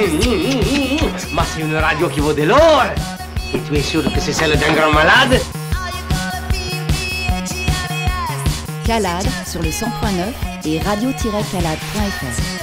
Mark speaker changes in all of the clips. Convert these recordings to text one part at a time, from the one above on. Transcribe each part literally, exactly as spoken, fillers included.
Speaker 1: Ma c'est une radio qui vaut de l'or. Et tu es sûr que c'est celle d'un grand malade?
Speaker 2: Calade sur le cent point neuf et radio tiret calade point f r.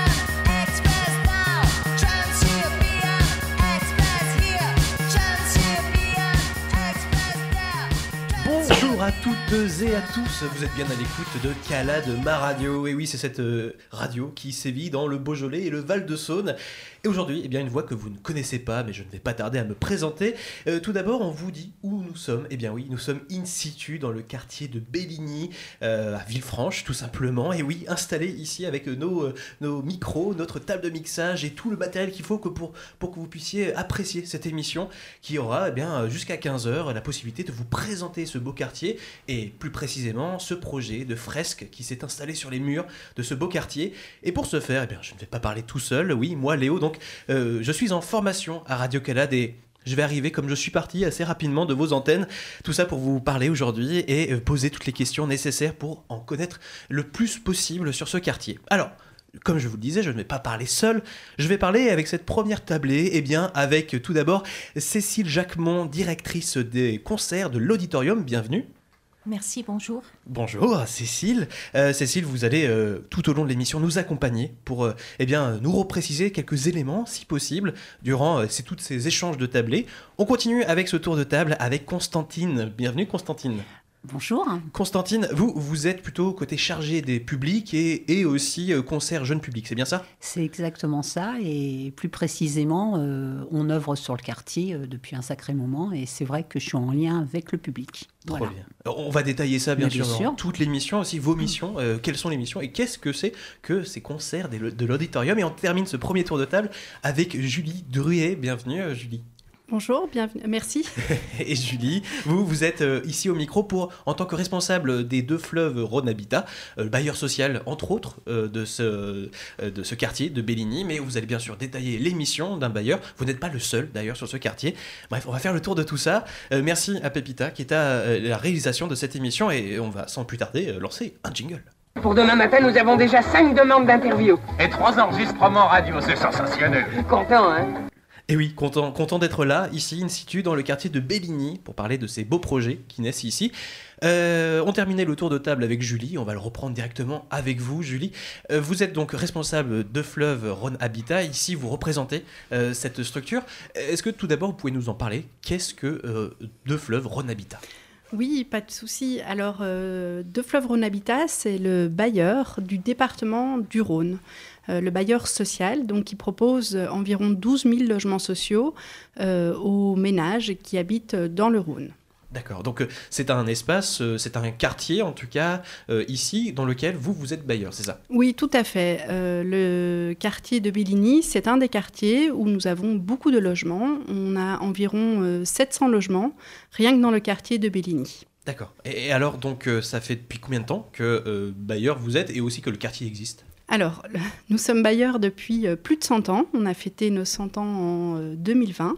Speaker 3: Bonjour à toutes et à tous, vous êtes bien à l'écoute de Calade, ma radio. Et oui, c'est cette euh, radio qui sévit dans le Beaujolais et le Val-de-Saône. Et aujourd'hui, eh bien, une voix que vous ne connaissez pas, mais je ne vais pas tarder à me présenter. Euh, tout d'abord, on vous dit où nous sommes. Eh bien oui, nous sommes in situ dans le quartier de Belligny, euh, à Villefranche, tout simplement. Et oui, installés ici avec nos, euh, nos micros, notre table de mixage et tout le matériel qu'il faut que pour, pour que vous puissiez apprécier cette émission qui aura eh bien, jusqu'à quinze heures la possibilité de vous présenter ce beau quartier et plus précisément ce projet de fresque qui s'est installé sur les murs de ce beau quartier. Et pour ce faire, eh bien, je ne vais pas parler tout seul. Oui, moi, Léo, donc euh, je suis en formation à Radio Calade et je vais arriver comme je suis parti assez rapidement de vos antennes. Tout ça pour vous parler aujourd'hui et euh, poser toutes les questions nécessaires pour en connaître le plus possible sur ce quartier. Alors, comme je vous le disais, je ne vais pas parler seul, je vais parler avec cette première tablée, eh bien avec tout d'abord Cécile Jacquemont, directrice des concerts de l'Auditorium, bienvenue.
Speaker 4: Merci, bonjour.
Speaker 3: Bonjour Cécile. Euh, Cécile, vous allez euh, tout au long de l'émission nous accompagner pour euh, eh bien, nous repréciser quelques éléments, si possible, durant euh, ces, tous ces échanges de tablés. On continue avec ce tour de table avec Constantine. Bienvenue Constantine.
Speaker 4: Bonjour.
Speaker 3: Constantine, vous, vous êtes plutôt côté chargé des publics et, et aussi euh, concert jeune public, c'est bien ça ?
Speaker 4: C'est exactement ça, et plus précisément, euh, on œuvre sur le quartier euh, depuis un sacré moment, et c'est vrai que je suis en lien avec le public.
Speaker 3: Trop
Speaker 4: voilà.
Speaker 3: bien. Alors, on va détailler ça bien,
Speaker 4: bien
Speaker 3: sûr,
Speaker 4: sûr,
Speaker 3: dans toutes les missions, aussi vos missions, euh, quelles sont les missions et qu'est-ce que c'est que ces concerts de, de l'Auditorium. Et on termine ce premier tour de table avec Julie Druet. Bienvenue euh, Julie.
Speaker 5: Bonjour, bienvenue, merci.
Speaker 3: Et Julie, vous, vous êtes euh, ici au micro pour, en tant que responsable des deux fleuves Rhône Habitat, euh, bailleur social entre autres euh, de, ce, euh, de ce quartier de Belligny, mais vous allez bien sûr détailler les missions d'un bailleur. Vous n'êtes pas le seul d'ailleurs sur ce quartier. Bref, on va faire le tour de tout ça. Euh, merci à Pépita qui est à euh, la réalisation de cette émission et on va sans plus tarder euh, lancer un jingle.
Speaker 6: Pour demain matin, nous avons déjà cinq demandes d'interview.
Speaker 7: Et trois enregistrements radio, c'est sensationnel.
Speaker 6: Content, hein ?
Speaker 3: Et oui, content, content d'être là, ici, in situ, dans le quartier de Belligny, pour parler de ces beaux projets qui naissent ici. Euh, on terminait le tour de table avec Julie, on va le reprendre directement avec vous, Julie. Euh, vous êtes donc responsable de Fleuve Rhône Habitat, ici vous représentez euh, cette structure. Est-ce que tout d'abord, vous pouvez nous en parler ? Qu'est-ce que euh, De Fleuve Rhône Habitat ?
Speaker 5: Oui, pas de souci. Alors, euh, De Fleuve Rhône Habitat, c'est le bailleur du département du Rhône. Euh, le bailleur social, donc, qui propose environ douze mille logements sociaux euh, aux ménages qui habitent dans le Rhône.
Speaker 3: D'accord, donc euh, c'est un espace, euh, c'est un quartier en tout cas, euh, ici, dans lequel vous, vous êtes bailleur, c'est ça ?
Speaker 5: Oui, tout à fait. Euh, le quartier de Belligny, c'est un des quartiers où nous avons beaucoup de logements. On a environ euh, sept cents logements, rien que dans le quartier de Belligny.
Speaker 3: D'accord, et, et alors, donc, euh, ça fait depuis combien de temps que euh, bailleur vous êtes et aussi que le quartier existe ?
Speaker 5: Alors, nous sommes bailleurs depuis plus de cent ans. On a fêté nos cent ans en deux mille vingt.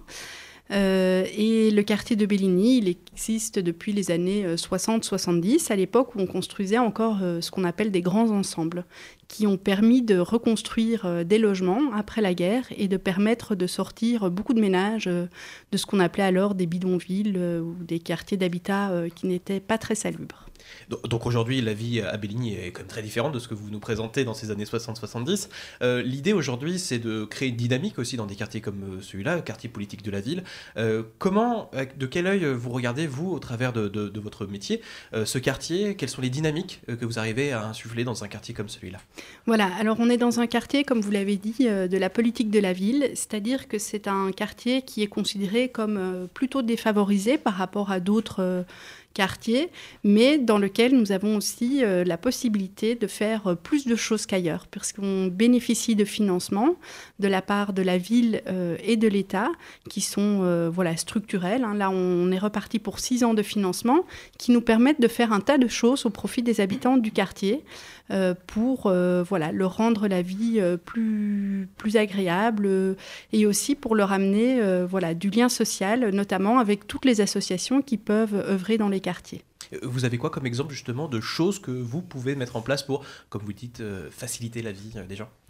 Speaker 5: Euh, et le quartier de Belligny, il existe depuis les années soixante soixante-dix, à l'époque où on construisait encore euh, ce qu'on appelle des grands ensembles, qui ont permis de reconstruire euh, des logements après la guerre et de permettre de sortir beaucoup de ménages euh, de ce qu'on appelait alors des bidonvilles euh, ou des quartiers d'habitat euh, qui n'étaient pas très salubres.
Speaker 3: Donc aujourd'hui, la vie à Belligny est quand même très différente de ce que vous nous présentez dans ces années soixante soixante-dix. Euh, l'idée aujourd'hui, c'est de créer une dynamique aussi dans des quartiers comme celui-là, le quartier politique de la ville. Euh, comment, de quel œil vous regardez, vous, au travers de, de, de votre métier, euh, ce quartier ? Quelles sont les dynamiques que vous arrivez à insuffler dans un quartier comme celui-là ?
Speaker 5: Voilà, alors on est dans un quartier, comme vous l'avez dit, euh, de la politique de la ville, c'est-à-dire que c'est un quartier qui est considéré comme euh, plutôt défavorisé par rapport à d'autres euh, quartier, mais dans lequel nous avons aussi euh, la possibilité de faire euh, plus de choses qu'ailleurs, puisqu'on bénéficie de financements de la part de la ville euh, et de l'État, qui sont euh, voilà, structurels. Hein. Là, on est reparti pour six ans de financement, qui nous permettent de faire un tas de choses au profit des habitants du quartier, euh, pour euh, voilà, leur rendre la vie euh, plus, plus agréable, euh, et aussi pour leur amener euh, voilà, du lien social, notamment avec toutes les associations qui peuvent œuvrer dans les quartiers.
Speaker 3: Vous avez quoi comme exemple justement de choses que vous pouvez mettre en place pour, comme vous dites, euh, faciliter la vie euh, des gens ?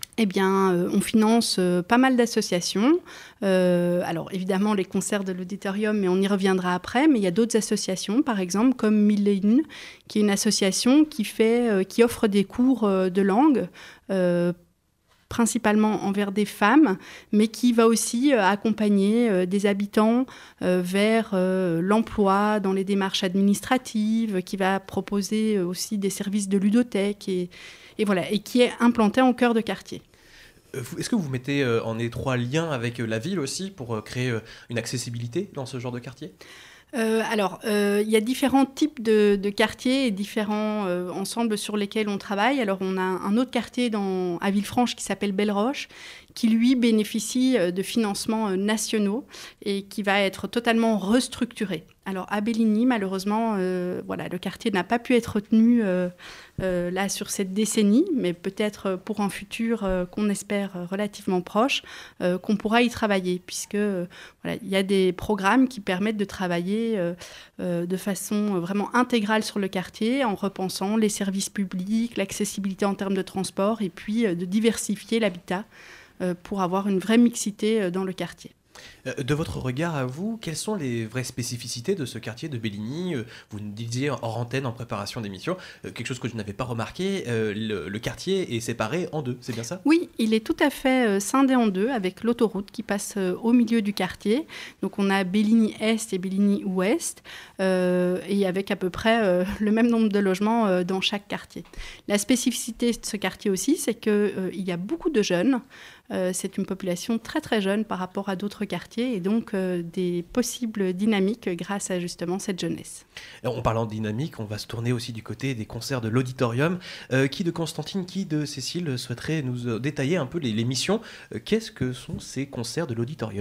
Speaker 5: Eh bien, euh, on finance euh, pas mal d'associations. Euh, alors, évidemment, les concerts de l'auditorium, mais on y reviendra après. Mais il y a d'autres associations, par exemple, comme Mille et Une, qui est une association qui, fait, euh, qui offre des cours euh, de langue, euh, principalement envers des femmes, mais qui va aussi euh, accompagner euh, des habitants euh, vers euh, l'emploi dans les démarches administratives, qui va proposer euh, aussi des services de ludothèque, et, et, voilà, et qui est implanté en cœur de quartier.
Speaker 3: Est-ce que vous mettez euh, en étroit lien avec euh, la ville aussi pour euh, créer euh, une accessibilité dans ce genre de quartier ?
Speaker 5: Euh, alors, euh, il y a différents types de, de quartiers et différents euh, ensembles sur lesquels on travaille. Alors, on a un autre quartier dans, à Villefranche qui s'appelle Belle-Roche, qui, lui, bénéficie de financements nationaux et qui va être totalement restructuré. Alors, à Bélligny, malheureusement, euh, voilà, le quartier n'a pas pu être retenu euh, euh, là sur cette décennie, mais peut-être pour un futur euh, qu'on espère relativement proche, euh, qu'on pourra y travailler, puisque euh, voilà, il y a des programmes qui permettent de travailler euh, euh, de façon vraiment intégrale sur le quartier, en repensant les services publics, l'accessibilité en termes de transport, et puis euh, de diversifier l'habitat euh, pour avoir une vraie mixité euh, dans le quartier.
Speaker 3: De votre regard à vous, quelles sont les vraies spécificités de ce quartier de Bélligny ? Vous nous disiez hors antenne, en préparation d'émission, quelque chose que je n'avais pas remarqué, le, le quartier est séparé en deux, c'est bien ça ?
Speaker 5: Oui, il est tout à fait scindé en deux, avec l'autoroute qui passe au milieu du quartier. Donc on a Bélligny-Est et Bélligny-Ouest, euh, et avec à peu près euh, le même nombre de logements euh, dans chaque quartier. La spécificité de ce quartier aussi, c'est qu'il euh, y a beaucoup de jeunes. Euh, c'est une population très très jeune par rapport à d'autres quartiers, et donc euh, des possibles dynamiques grâce à justement cette jeunesse.
Speaker 3: En parlant de dynamique, on va se tourner aussi du côté des concerts de l'auditorium. Euh, qui de Constantine, qui de Cécile souhaiterait nous détailler un peu les, les missions ? euh, Qu'est-ce que sont ces concerts de l'auditorium ?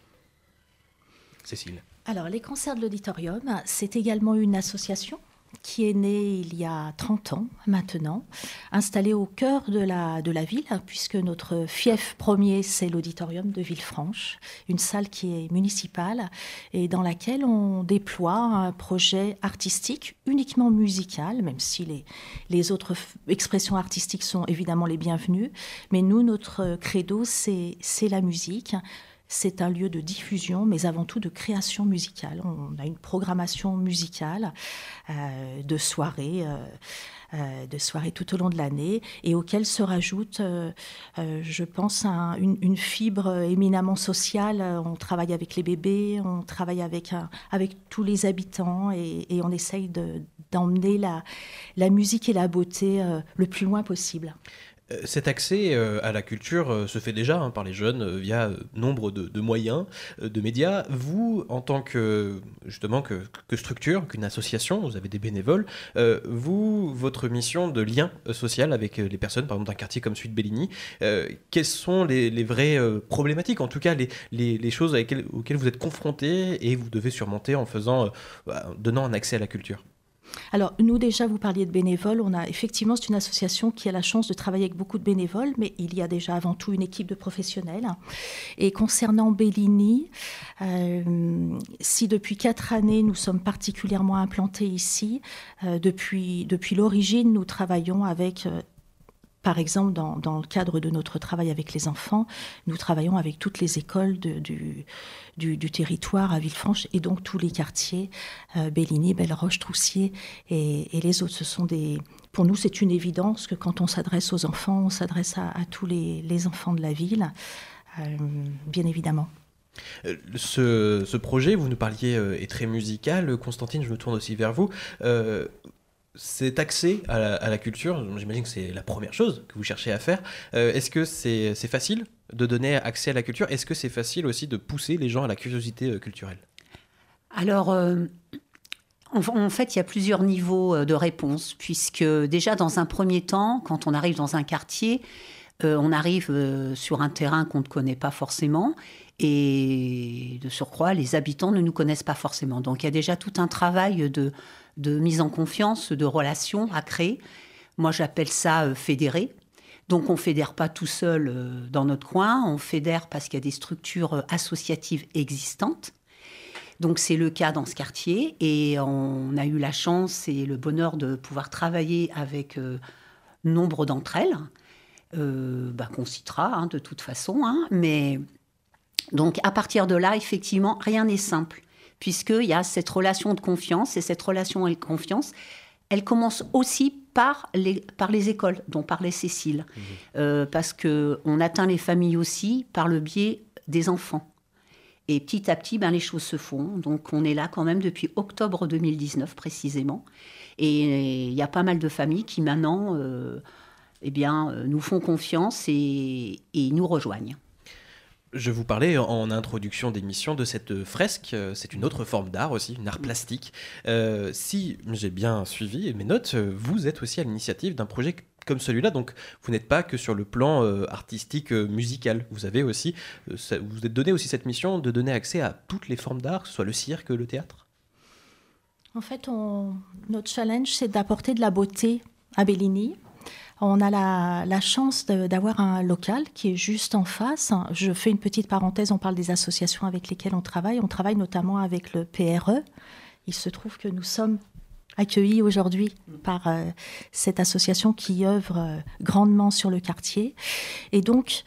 Speaker 3: Cécile.
Speaker 8: Alors, les concerts de l'auditorium, c'est également une association qui est née il y a trente ans maintenant, installée au cœur de la, de la ville, puisque notre fief premier, c'est l'auditorium de Villefranche, une salle qui est municipale et dans laquelle on déploie un projet artistique uniquement musical, même si les, les autres f- expressions artistiques sont évidemment les bienvenues. Mais nous, notre credo, c'est, c'est la musique. C'est un lieu de diffusion, mais avant tout de création musicale. On a une programmation musicale euh, de soirées, euh, euh, de soirées tout au long de l'année, et auquel se rajoute, euh, euh, je pense, un, une, une fibre éminemment sociale. On travaille avec les bébés, on travaille avec, un, avec tous les habitants, et, et on essaye de, d'emmener la, la musique et la beauté euh, le plus loin possible.
Speaker 3: Cet accès euh, à la culture euh, se fait déjà hein, par les jeunes euh, via euh, nombre de, de moyens, euh, de médias. Vous, en tant que, justement, que, que structure, qu'une association, vous avez des bénévoles, euh, vous, votre mission de lien euh, social avec les personnes, par exemple d'un quartier comme celui de Bélligny, euh, quelles sont les, les vraies euh, problématiques, en tout cas les, les, les choses avec, auxquelles vous êtes confrontés et vous devez surmonter en faisant, euh, bah, donnant un accès à la culture ?
Speaker 8: Alors, nous, déjà, vous parliez de bénévoles. On a, effectivement, c'est une association qui a la chance de travailler avec beaucoup de bénévoles, mais il y a déjà avant tout une équipe de professionnels. Et concernant Bélligny, euh, si depuis quatre années, nous sommes particulièrement implantés ici, euh, depuis, depuis l'origine, nous travaillons avec... Euh, Par exemple, dans, dans le cadre de notre travail avec les enfants, nous travaillons avec toutes les écoles de, du, du, du territoire à Villefranche, et donc tous les quartiers, euh, Bélligny, Belle-Roche, Troussier et, et les autres. Ce sont des... Pour nous, c'est une évidence que quand on s'adresse aux enfants, on s'adresse à, à tous les, les enfants de la ville, euh, bien évidemment.
Speaker 3: Ce, ce projet, vous nous parliez, euh, est très musical. Constantine, je me tourne aussi vers vous. Euh, Cet accès à la, à la culture, j'imagine que c'est la première chose que vous cherchez à faire. Euh, est-ce que c'est, c'est facile de donner accès à la culture ? Est-ce que c'est facile aussi de pousser les gens à la curiosité culturelle ?
Speaker 4: Alors, euh, en, en fait, il y a plusieurs niveaux de réponse, puisque déjà, dans un premier temps, quand on arrive dans un quartier, euh, on arrive euh, sur un terrain qu'on ne connaît pas forcément, et de surcroît, les habitants ne nous connaissent pas forcément. Donc, il y a déjà tout un travail de... de mise en confiance, de relations à créer. Moi, j'appelle ça euh, fédérer. Donc, on ne fédère pas tout seul euh, dans notre coin, on fédère parce qu'il y a des structures euh, associatives existantes. Donc, c'est le cas dans ce quartier. Et on a eu la chance et le bonheur de pouvoir travailler avec euh, nombre d'entre elles. euh, bah, qu'on citera hein, de toute façon. Hein, mais donc à partir de là, effectivement, rien n'est simple, puisqu'il y a cette relation de confiance, et cette relation de confiance, elle commence aussi par les, par les écoles dont parlait Cécile, mmh. euh, parce qu'on atteint les familles aussi par le biais des enfants. Et petit à petit, ben, les choses se font. Donc on est là quand même depuis octobre deux mille dix-neuf précisément. Et il y a pas mal de familles qui maintenant euh, eh bien, nous font confiance et, et nous rejoignent.
Speaker 3: Je vous parlais en introduction d'émission de cette fresque. C'est une autre forme d'art aussi, une art plastique. Euh, si j'ai bien suivi mes notes, vous êtes aussi à l'initiative d'un projet comme celui-là. Donc vous n'êtes pas que sur le plan euh, artistique, euh, musical. Vous avez aussi, euh, ça, vous vous êtes donné aussi cette mission de donner accès à toutes les formes d'art, que ce soit le cirque, le théâtre.
Speaker 8: En fait, on, notre challenge, c'est d'apporter de la beauté à Bellini. On a la, la chance de, d'avoir un local qui est juste en face. Je fais une petite parenthèse, on parle des associations avec lesquelles on travaille. On travaille notamment avec le P R E. Il se trouve que nous sommes accueillis aujourd'hui par euh, cette association qui œuvre euh, grandement sur le quartier. Et donc,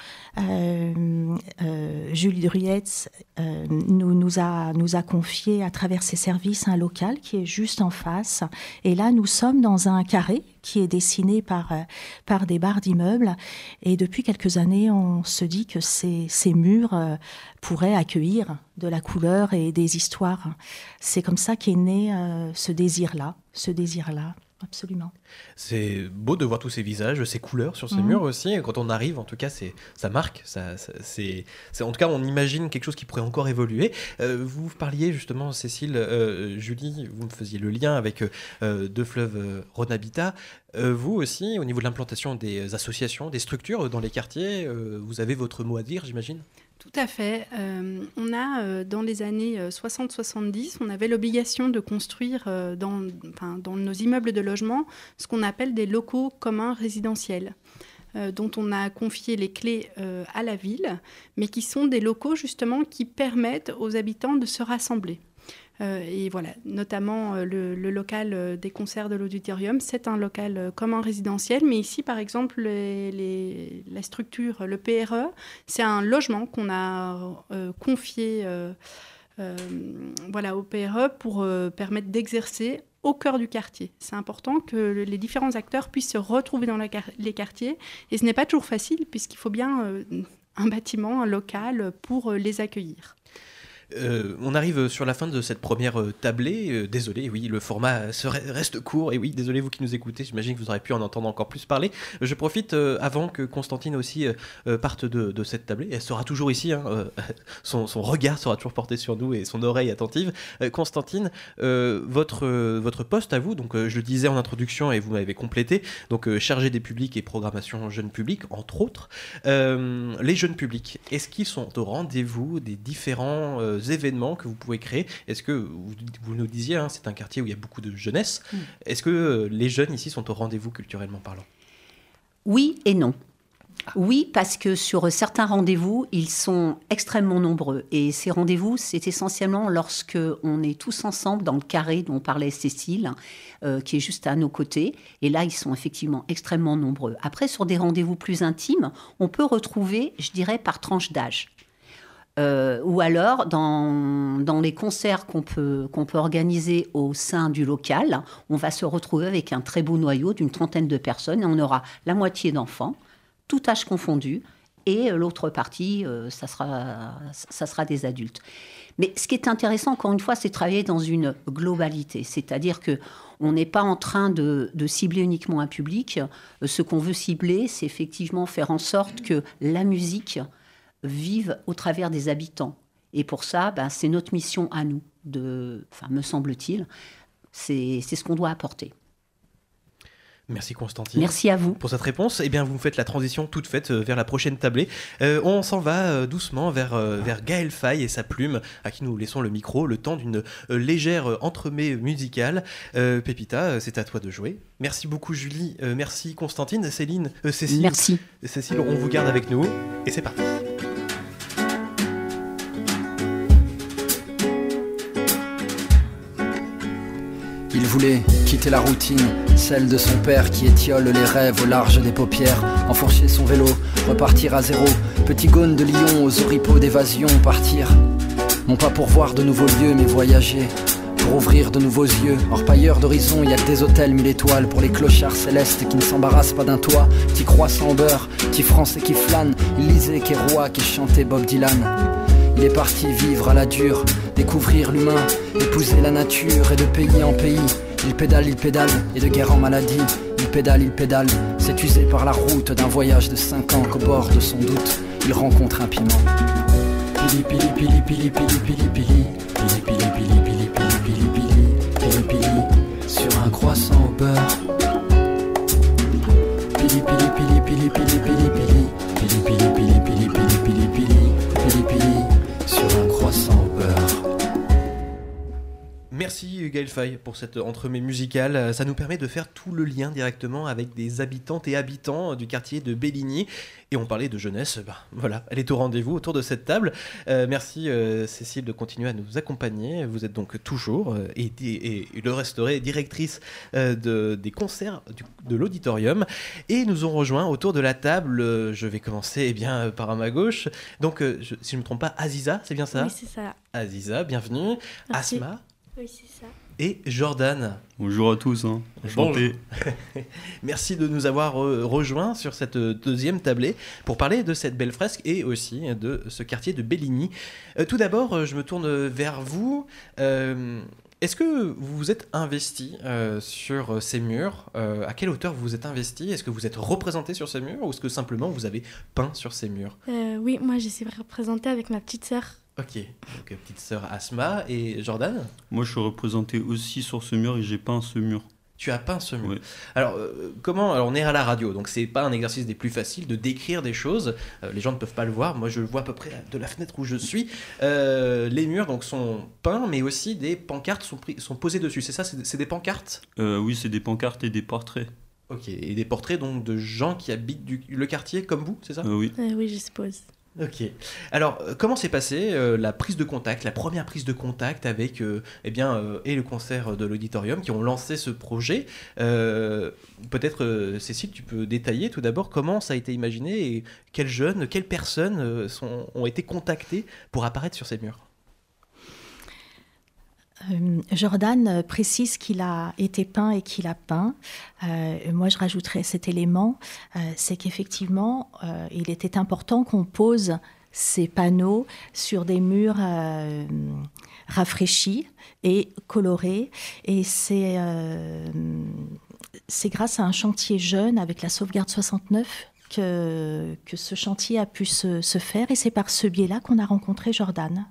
Speaker 8: euh, euh, Julie Druetz euh, nous, nous, a, nous a confié à travers ses services un local qui est juste en face. Et là, nous sommes dans un carré qui est dessiné par, euh, par des barres d'immeubles. Et depuis quelques années, on se dit que ces, ces murs euh, pourraient accueillir de la couleur et des histoires. C'est comme ça qu'est né euh, ce désir-là, ce désir-là, absolument.
Speaker 3: C'est beau de voir tous ces visages, ces couleurs sur ces mmh. murs aussi. Et quand on arrive, en tout cas, c'est, ça marque. Ça, ça, c'est, c'est, en tout cas, on imagine quelque chose qui pourrait encore évoluer. Euh, vous parliez justement, Cécile, euh, Julie, vous me faisiez le lien avec euh, Deux Fleuves euh, Rhône Habitat. Euh, vous aussi, au niveau de l'implantation des associations, des structures dans les quartiers, euh, vous avez votre mot à dire, j'imagine ?
Speaker 5: Tout à fait. Euh, on a, euh, dans les années soixante soixante-dix, on avait l'obligation de construire euh, dans, enfin, dans nos immeubles de logement ce qu'on appelle des locaux communs résidentiels, euh, dont on a confié les clés euh, à la ville, mais qui sont des locaux justement qui permettent aux habitants de se rassembler. Euh, et voilà, notamment euh, le, le local euh, des concerts de l'auditorium, c'est un local euh, commun résidentiel. Mais ici, par exemple, les, les, la structure, le P R E, c'est un logement qu'on a euh, confié euh, euh, voilà, au P R E pour euh, permettre d'exercer au cœur du quartier. C'est important que les différents acteurs puissent se retrouver dans la, les quartiers. Et ce n'est pas toujours facile, puisqu'il faut bien euh, un bâtiment, un local pour euh, les accueillir.
Speaker 3: Euh, on arrive sur la fin de cette première euh, tablée. Euh, désolé, oui, le format se re- reste court. Et oui, désolé, vous qui nous écoutez, j'imagine que vous aurez pu en entendre encore plus parler. Je profite euh, avant que Constantine aussi euh, parte de, de cette tablée. Elle sera toujours ici. Hein, euh, son, son regard sera toujours porté sur nous et son oreille attentive. Euh, Constantine, euh, votre, euh, votre poste à vous, donc euh, je le disais en introduction et vous m'avez complété, donc euh, chargé des publics et programmation jeunes publics, entre autres. Euh, les jeunes publics, est-ce qu'ils sont au rendez-vous des différents euh, événements que vous pouvez créer? Est-ce que, vous, vous nous disiez, hein, c'est un quartier où il y a beaucoup de jeunesse. Mmh. Est-ce que les jeunes ici sont au rendez-vous culturellement parlant?
Speaker 4: Oui et non. Oui, parce que sur certains rendez-vous, ils sont extrêmement nombreux. Et ces rendez-vous, c'est essentiellement lorsque on est tous ensemble dans le carré dont parlait Cécile, euh, qui est juste à nos côtés. Et là, ils sont effectivement extrêmement nombreux. Après, sur des rendez-vous plus intimes, on peut retrouver, je dirais, par tranche d'âge. Euh, ou alors, dans, dans les concerts qu'on peut, qu'on peut organiser au sein du local, on va se retrouver avec un très beau noyau d'une trentaine de personnes. Et on aura la moitié d'enfants, tout âge confondu, et l'autre partie, euh, ça sera, ça sera des adultes. Mais ce qui est intéressant, encore une fois, c'est de travailler dans une globalité. C'est-à-dire qu'on n'est pas en train de, de cibler uniquement un public. Ce qu'on veut cibler, c'est effectivement faire en sorte que la musique vive au travers des habitants. Et pour ça, ben, c'est notre mission à nous, de, enfin, me semble-t-il, c'est, c'est ce qu'on doit apporter.
Speaker 3: Merci Constantine.
Speaker 4: Merci à vous.
Speaker 3: Pour cette réponse, eh bien, vous me faites la transition toute faite vers la prochaine tablée. Euh, on s'en va euh, doucement vers, euh, vers Gaël Faye et sa plume, à qui nous laissons le micro, le temps d'une euh, légère entremets musicale. Euh, Pépita, c'est à toi de jouer. Merci beaucoup Julie, euh, merci Constantine, Céline, euh, Cécile.
Speaker 4: Merci.
Speaker 3: Cécile, on vous garde avec nous et c'est parti.
Speaker 9: Il voulait quitter la routine, celle de son père qui étiole les rêves au large des paupières. Enfourcher son vélo, repartir à zéro. Petit Gaune de Lyon aux oripeaux d'évasion, partir. Non pas pour voir de nouveaux lieux, mais voyager. Pour ouvrir de nouveaux yeux, orpailleurs d'horizon, y'a que des hôtels mille étoiles pour les clochards célestes qui ne s'embarrassent pas d'un toit. Petit croissant en beurre, petit français qui flâne, il lisait Kérois qui chantait Bob Dylan. Il est parti vivre à la dure, découvrir l'humain, épouser la nature et de pays en pays. Il pédale, il pédale, et de guerre en maladie. Il pédale, il pédale, c'est usé par la route d'un voyage de cinq ans qu'au bord de son doute, il rencontre un piment. Pili pili pili pili pili pili pili pili pili pili pili pili pili pili pili sur un croissant au beurre. Pili pili pili pili pili pili pili pili pili pili pili pili pili pili pili sur un croissant au beurre.
Speaker 3: Merci Gaël Faye pour cette entremets musicale. Ça nous permet de faire tout le lien directement avec des habitantes et habitants du quartier de Belligny. Et on parlait de jeunesse, bah, voilà, elle est au rendez-vous autour de cette table. Euh, merci euh, Cécile de continuer à nous accompagner. Vous êtes donc toujours, euh, et, et, et le resterez, directrice euh, de, des concerts du, de l'auditorium. Et nous ont rejoint autour de la table, euh, je vais commencer eh bien, par à ma gauche. Donc, euh, je, si je ne me trompe pas, Aziza, c'est bien ça ?
Speaker 10: Oui, c'est ça.
Speaker 3: Aziza, bienvenue.
Speaker 10: Merci.
Speaker 3: Asma.
Speaker 10: Oui, c'est ça.
Speaker 3: Et Jordan.
Speaker 11: Bonjour à tous, hein. Enchanté.
Speaker 3: Bonjour. Merci de nous avoir euh, rejoints sur cette deuxième tablée pour parler de cette belle fresque et aussi de ce quartier de Belligny. Euh, tout d'abord, euh, je me tourne vers vous. Euh, est-ce que vous vous êtes investi euh, sur ces murs ? euh, À quelle hauteur vous vous êtes investi ? Est-ce que vous êtes représenté sur ces murs ou est-ce que simplement vous avez peint sur ces murs ?
Speaker 10: euh, Oui, moi je suis représentée avec ma petite sœur.
Speaker 3: Ok, donc petite sœur Asma et Jordan ?
Speaker 11: Moi je suis représenté aussi sur ce mur et j'ai peint ce mur.
Speaker 3: Tu as peint ce mur.
Speaker 11: Oui.
Speaker 3: Alors, euh, comment alors, on est à la radio, donc c'est pas un exercice des plus faciles de décrire des choses. Euh, les gens ne peuvent pas le voir. Moi, je le vois à peu près de la fenêtre où je suis. Euh, les murs donc sont peints, mais aussi des pancartes sont, pris, sont posées dessus. C'est ça, c'est, c'est des pancartes ?
Speaker 11: euh, Oui, c'est des pancartes et des portraits.
Speaker 3: Ok, et des portraits donc de gens qui habitent du, le quartier comme vous, c'est ça ?
Speaker 11: euh, Oui.
Speaker 10: Euh, oui, je suppose.
Speaker 3: Ok. Alors, euh, comment s'est passée euh, la prise de contact, la première prise de contact avec euh, eh bien, euh, et le concert de l'auditorium qui ont lancé ce projet euh, Peut-être, euh, Cécile, tu peux détailler tout d'abord comment ça a été imaginé et quels jeunes, quelles personnes euh, sont, ont été contactées pour apparaître sur ces murs ?
Speaker 8: Euh, Jordan précise qu'il a été peint et qu'il a peint. Euh, moi, je rajouterais cet élément, euh, c'est qu'effectivement, euh, il était important qu'on pose ces panneaux sur des murs euh, rafraîchis et colorés. Et c'est, euh, c'est grâce à un chantier jeune avec la sauvegarde soixante-neuf que, que ce chantier a pu se, se faire. Et c'est par ce biais-là qu'on a rencontré Jordan.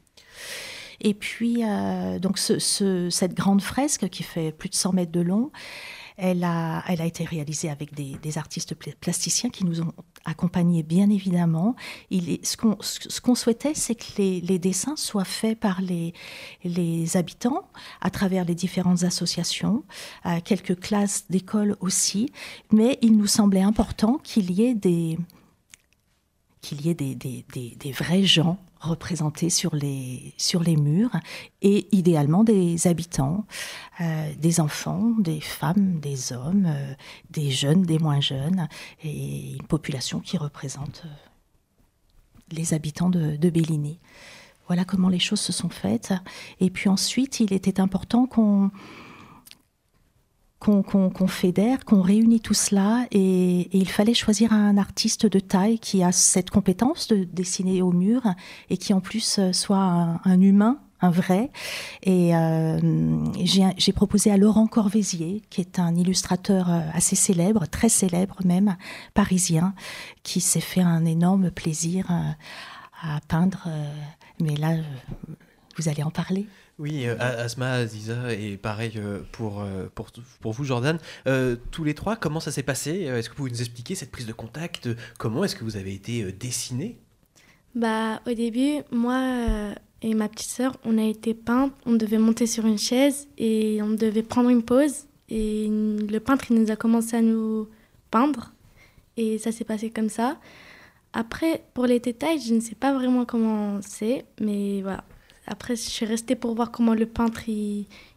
Speaker 8: Et puis, euh, donc ce, ce, cette grande fresque qui fait plus de cent mètres de long, elle a, elle a été réalisée avec des, des artistes plasticiens qui nous ont accompagnés, bien évidemment. Il est, ce, qu'on, ce qu'on souhaitait, c'est que les, les dessins soient faits par les, les habitants à travers les différentes associations, euh, quelques classes d'école aussi. Mais il nous semblait important qu'il y ait des, qu'il y ait des, des, des, des vrais gens représentés sur les, sur les murs, et idéalement des habitants, euh, des enfants, des femmes, des hommes, euh, des jeunes, des moins jeunes, et une population qui représente euh, les habitants de, de Belligny. Voilà comment les choses se sont faites. Et puis ensuite, il était important qu'on... Qu'on, qu'on, qu'on fédère, qu'on réunit tout cela, et, et il fallait choisir un artiste de taille qui a cette compétence de dessiner au mur et qui en plus soit un, un humain, un vrai. Et euh, j'ai, j'ai proposé à Laurent Corvézier, qui est un illustrateur assez célèbre, très célèbre même, parisien, qui s'est fait un énorme plaisir à, à peindre. Mais là, vous allez en parler.
Speaker 3: Oui, euh, Asma, Aziza, et pareil euh, pour, euh, pour, pour vous, Jordan. Euh, tous les trois, comment ça s'est passé ? Est-ce que vous pouvez nous expliquer cette prise de contact ? Comment est-ce que vous avez été euh, dessinés ?
Speaker 10: Bah, au début, moi euh, et ma petite sœur, on a été peintes. On devait monter sur une chaise et on devait prendre une pause. Et le peintre, il nous a commencé à nous peindre. Et ça s'est passé comme ça. Après, pour les détails, je ne sais pas vraiment comment c'est, mais voilà. Après, je suis restée pour voir comment le peintre il,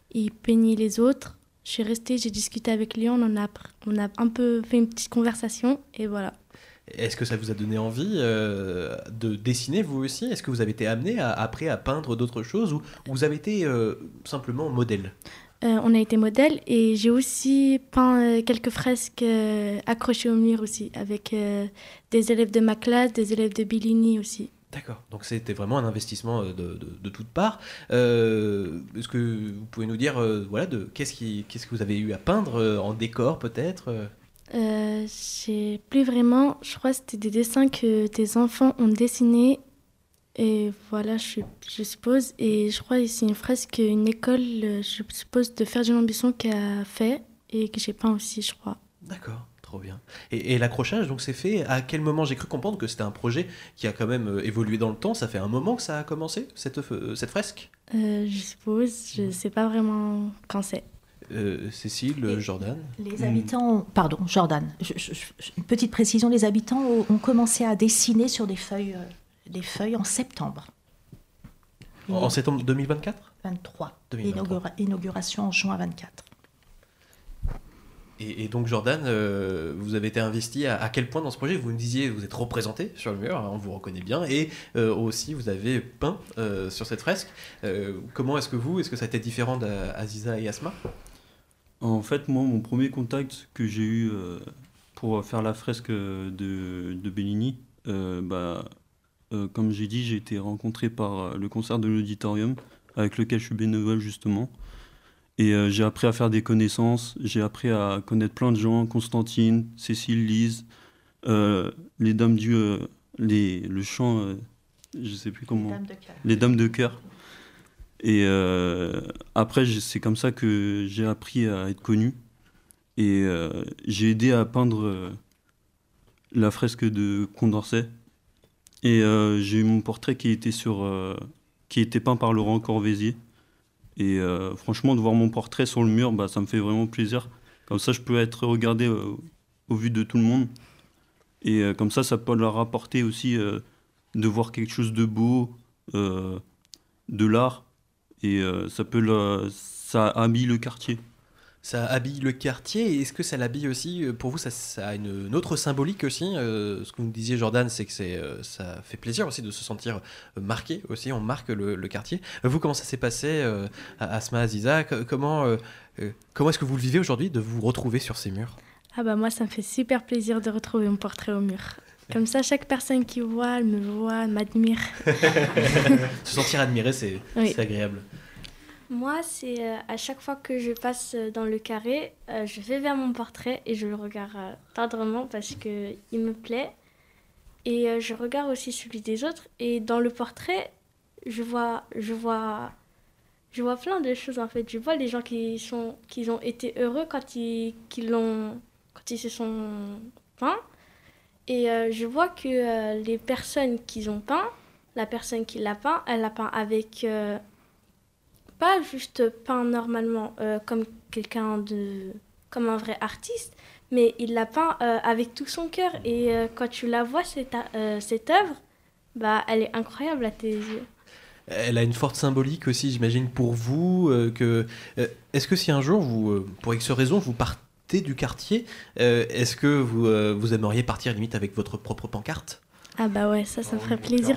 Speaker 10: il peignait les autres. Je suis restée, j'ai discuté avec lui, on, en a, on a un peu fait une petite conversation et voilà.
Speaker 3: Est-ce que ça vous a donné envie euh, de dessiner vous aussi ? Est-ce que vous avez été amené à, après à peindre d'autres choses ou vous avez été euh, simplement modèle ?
Speaker 10: euh, On a été modèle et j'ai aussi peint euh, quelques fresques euh, accrochées au mur aussi avec euh, des élèves de ma classe, des élèves de Bellini aussi.
Speaker 3: D'accord, donc c'était vraiment un investissement de, de, de toutes parts. Euh, est-ce que vous pouvez nous dire euh, voilà, de, qu'est-ce, qui, qu'est-ce que vous avez eu à peindre euh, en décor peut-être ?
Speaker 10: Euh, je sais plus vraiment, je crois que c'était des dessins que des enfants ont dessinés et voilà, je, je suppose, et je crois que c'est une fresque qu'une école, je suppose, de Ferdinand Buisson qui a fait et que j'ai peint aussi, je crois.
Speaker 3: D'accord, trop bien. Et, et l'accrochage, donc c'est fait à quel moment ? J'ai cru comprendre que c'était un projet qui a quand même évolué dans le temps, ça fait un moment que ça a commencé, cette, cette fresque ?
Speaker 10: euh, Je suppose, je sais pas vraiment quand c'est.
Speaker 3: Euh, Cécile, et Jordan.
Speaker 8: Les habitants, pardon, Jordan, je, je, je, une petite précision, les habitants ont, ont commencé à dessiner sur des feuilles, euh, des feuilles en septembre.
Speaker 3: En, en septembre deux mille vingt-quatre ?
Speaker 8: vingt-trois.
Speaker 3: deux mille vingt-trois.
Speaker 8: Inaugura, inauguration en juin vingt-quatre.
Speaker 3: Et, et donc Jordan, euh, vous avez été investi à, à quel point dans ce projet ? Vous me disiez, vous êtes représenté sur le mur, hein, on vous reconnaît bien, et euh, aussi vous avez peint euh, sur cette fresque. Euh, comment est-ce que vous, est-ce que ça a été différent d'Aziza et Asma ?
Speaker 11: En fait, moi, mon premier contact que j'ai eu euh, pour faire la fresque de, de Bellini, euh, bah, euh, comme j'ai dit, j'ai été rencontré par le concert de l'Auditorium, avec lequel je suis bénévole justement. Et euh, j'ai appris à faire des connaissances, j'ai appris à connaître plein de gens, Constantine, Cécile, Lise, euh, les dames du... Euh, les, le chant, euh, je sais plus comment... Les dames de cœur. Les dames de cœur. Et euh, après, c'est comme ça que j'ai appris à être connu. Et euh, j'ai aidé à peindre euh, la fresque de Condorcet. Et euh, j'ai eu mon portrait qui était, sur, euh, qui était peint par Laurent Corvézier. Et euh, franchement, de voir mon portrait sur le mur, bah, ça me fait vraiment plaisir. Comme ça, je peux être regardé euh, au vu de tout le monde. Et euh, comme ça, ça peut leur apporter aussi euh, de voir quelque chose de beau, euh, de l'art. Et euh, ça peut le, ça habille le quartier.
Speaker 3: Ça habille le quartier, et est-ce que ça l'habille aussi, pour vous, ça, ça a une, une autre symbolique aussi euh, ce que vous disiez, Jordan, c'est que c'est, euh, ça fait plaisir aussi de se sentir marqué aussi, on marque le, le quartier. Vous, comment ça s'est passé, euh, Asma, Aziza, comment, euh, comment est-ce que vous le vivez aujourd'hui, de vous retrouver sur ces murs ?
Speaker 10: Ah bah moi, ça me fait super plaisir de retrouver mon portrait au mur. Comme ça, chaque personne qui voit, elle me voit, elle m'admire.
Speaker 3: Se sentir admiré, c'est,
Speaker 10: oui.
Speaker 3: c'est agréable.
Speaker 10: Moi, c'est euh, à chaque fois que je passe dans le carré, euh, je vais vers mon portrait et je le regarde euh, tendrement parce qu'il me plaît. Et euh, je regarde aussi celui des autres. Et dans le portrait, je vois, je vois, je vois plein de choses en fait. Je vois les gens qui, sont, qui ont été heureux quand ils, qui l'ont, quand ils se sont peints. Et euh, je vois que euh, les personnes qui ont peint, la personne qui l'a peint, elle l'a peint avec... Euh, pas juste peint normalement euh, comme quelqu'un de... comme un vrai artiste, mais il l'a peint euh, avec tout son cœur. Et euh, quand tu la vois, cette, euh, cette œuvre, bah, elle est incroyable à tes yeux.
Speaker 3: Elle a une forte symbolique aussi, j'imagine, pour vous. Euh, que, euh, est-ce que si un jour, vous, euh, pour X raison, vous partez du quartier, euh, est-ce que vous, euh, vous aimeriez partir limite avec votre propre pancarte ?
Speaker 10: Ah bah ouais, ça, ça me ferait plaisir.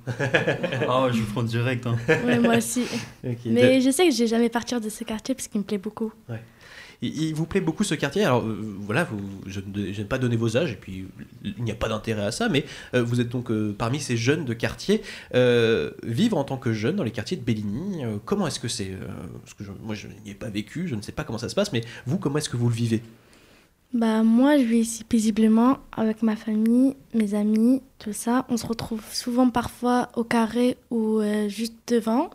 Speaker 11: Ah, je vous prends direct. Hein.
Speaker 10: Ouais, moi aussi. Okay. Mais je sais que je vais jamais partir de ce quartier parce qu'il me plaît beaucoup.
Speaker 3: Ouais. Il, il vous plaît beaucoup ce quartier. Alors euh, voilà, vous, je, je n'ai pas donné vos âges et puis il n'y a pas d'intérêt à ça, mais euh, vous êtes donc euh, parmi ces jeunes de quartier. Euh, vivre en tant que jeune dans les quartiers de Bellini, euh, comment est-ce que c'est euh, Parce que je, moi, je n'y ai pas vécu, je ne sais pas comment ça se passe, mais vous, comment est-ce que vous le vivez ?
Speaker 10: Bah moi, je vis ici paisiblement avec ma famille, mes amis, tout ça. On se retrouve souvent parfois au carré ou euh, juste devant.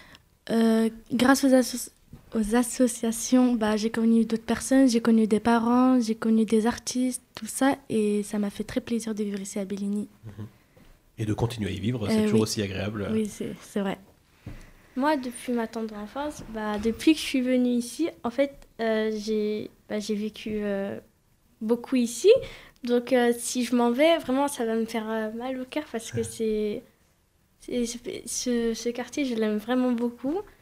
Speaker 10: Euh, grâce aux, asso- aux associations, bah, j'ai connu d'autres personnes, j'ai connu des parents, j'ai connu des artistes, tout ça. Et ça m'a fait très plaisir de vivre ici à Bellini.
Speaker 3: Et de continuer à y vivre, c'est euh, toujours oui. aussi agréable.
Speaker 10: Oui, c'est, c'est vrai. Moi, depuis ma tendre enfance, bah, depuis que je suis venue ici, en fait, euh, j'ai, bah, j'ai vécu euh, beaucoup ici. Donc, euh, si je m'en vais, vraiment, ça va me faire euh, mal au cœur parce que c'est, c'est, ce, ce quartier, je l'aime vraiment beaucoup.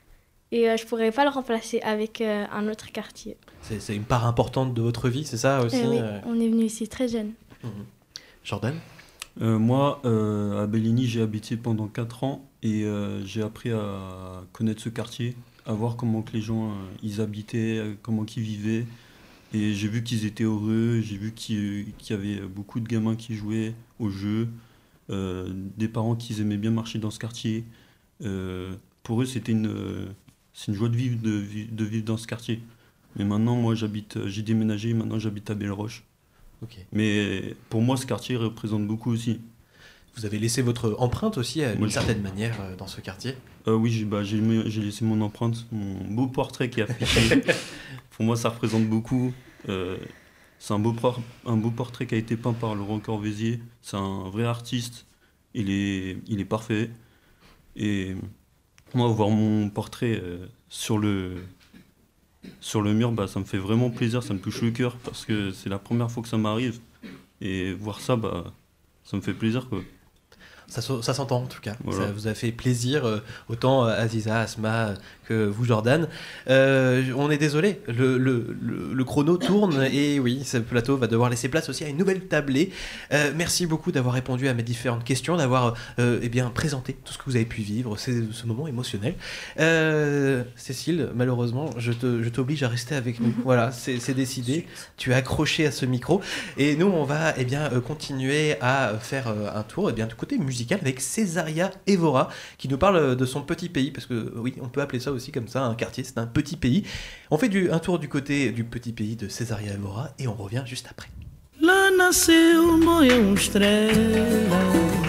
Speaker 10: et euh, je ne pourrais pas le remplacer avec euh, un autre quartier.
Speaker 3: C'est, c'est une part importante de votre vie, c'est ça aussi
Speaker 10: Eh oui,
Speaker 3: euh...
Speaker 10: on est venu ici très jeune.
Speaker 3: Mmh. Jordan
Speaker 11: euh, Moi, euh, à Bellini, j'ai habité pendant quatre ans et euh, j'ai appris à connaître ce quartier, à voir comment que les gens euh, ils habitaient, comment qu'ils vivaient. Et j'ai vu qu'ils étaient heureux, j'ai vu qu'il, qu'il y avait beaucoup de gamins qui jouaient aux jeux, euh, des parents qui aimaient bien marcher dans ce quartier. Euh, pour eux, c'était une, euh, c'est une joie de vivre, de, de vivre dans ce quartier. Mais maintenant, moi, j'habite, j'ai déménagé, maintenant j'habite à Belle-Roche.
Speaker 3: Okay.
Speaker 11: Mais pour moi, ce quartier représente beaucoup aussi.
Speaker 3: Vous avez laissé votre empreinte aussi, d'une oui, certaine manière, dans ce quartier
Speaker 11: euh, Oui, j'ai, bah, j'ai, j'ai laissé mon empreinte, mon beau portrait qui est affiché. Pour moi, ça représente beaucoup. Euh, c'est un beau, por- un beau portrait qui a été peint par Laurent Corvézier. C'est un vrai artiste. Il est, il est parfait. Et moi, voir mon portrait euh, sur le, sur le mur, bah, ça me fait vraiment plaisir, ça me touche le cœur parce que c'est la première fois que ça m'arrive. Et voir ça, bah, ça me fait plaisir, quoi.
Speaker 3: Ça, ça s'entend en tout cas,
Speaker 11: voilà.
Speaker 3: Ça vous a fait plaisir, euh, autant Aziza, Asma que vous Jordan. Euh, on est désolé, le, le, le, le chrono tourne et oui, ce plateau va devoir laisser place aussi à une nouvelle tablée. Euh, merci beaucoup d'avoir répondu à mes différentes questions, d'avoir euh, eh bien, présenté tout ce que vous avez pu vivre, c'est, ce moment émotionnel. Euh, Cécile, malheureusement, je, te, je t'oblige à rester avec nous. Voilà, c'est, c'est décidé, tu es accroché à ce micro et nous on va eh bien, continuer à faire un tour eh bien, du côté musical avec Césaria Évora qui nous parle de son petit pays parce que oui on peut appeler ça aussi comme ça un quartier, c'est un petit pays. On fait du, un tour du côté du petit pays de Césaria Évora et on revient juste après.
Speaker 12: Lá nasceu uma estrela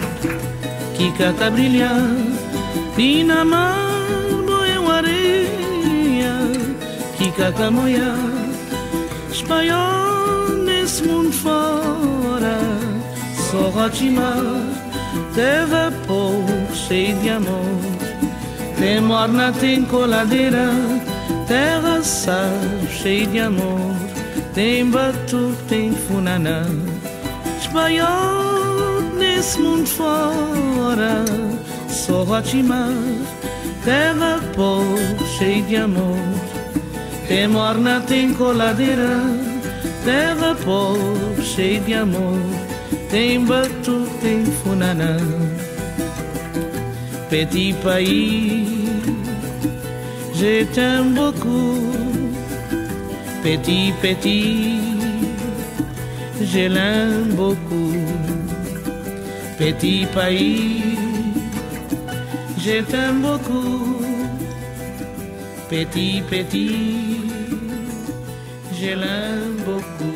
Speaker 12: que cata brilhar e na mar boeu areia que cata moia espanhol nesse mundo fora só rotimar teve pouco cheio de amor. Tem morna, tem coladeira, terra sal, cheio de amor. Tem batuque, tem funaná. Espanhol nesse mundo fora, só rotimar, terra pouco cheio de amor. Tem morna, tem coladeira, terra pouco cheio de amor. Tem batuque, tem funaná. Petit pays, je t'aime beaucoup. Petit, petit, je l'aime beaucoup. Petit pays, je t'aime beaucoup. Petit, petit, je l'aime beaucoup.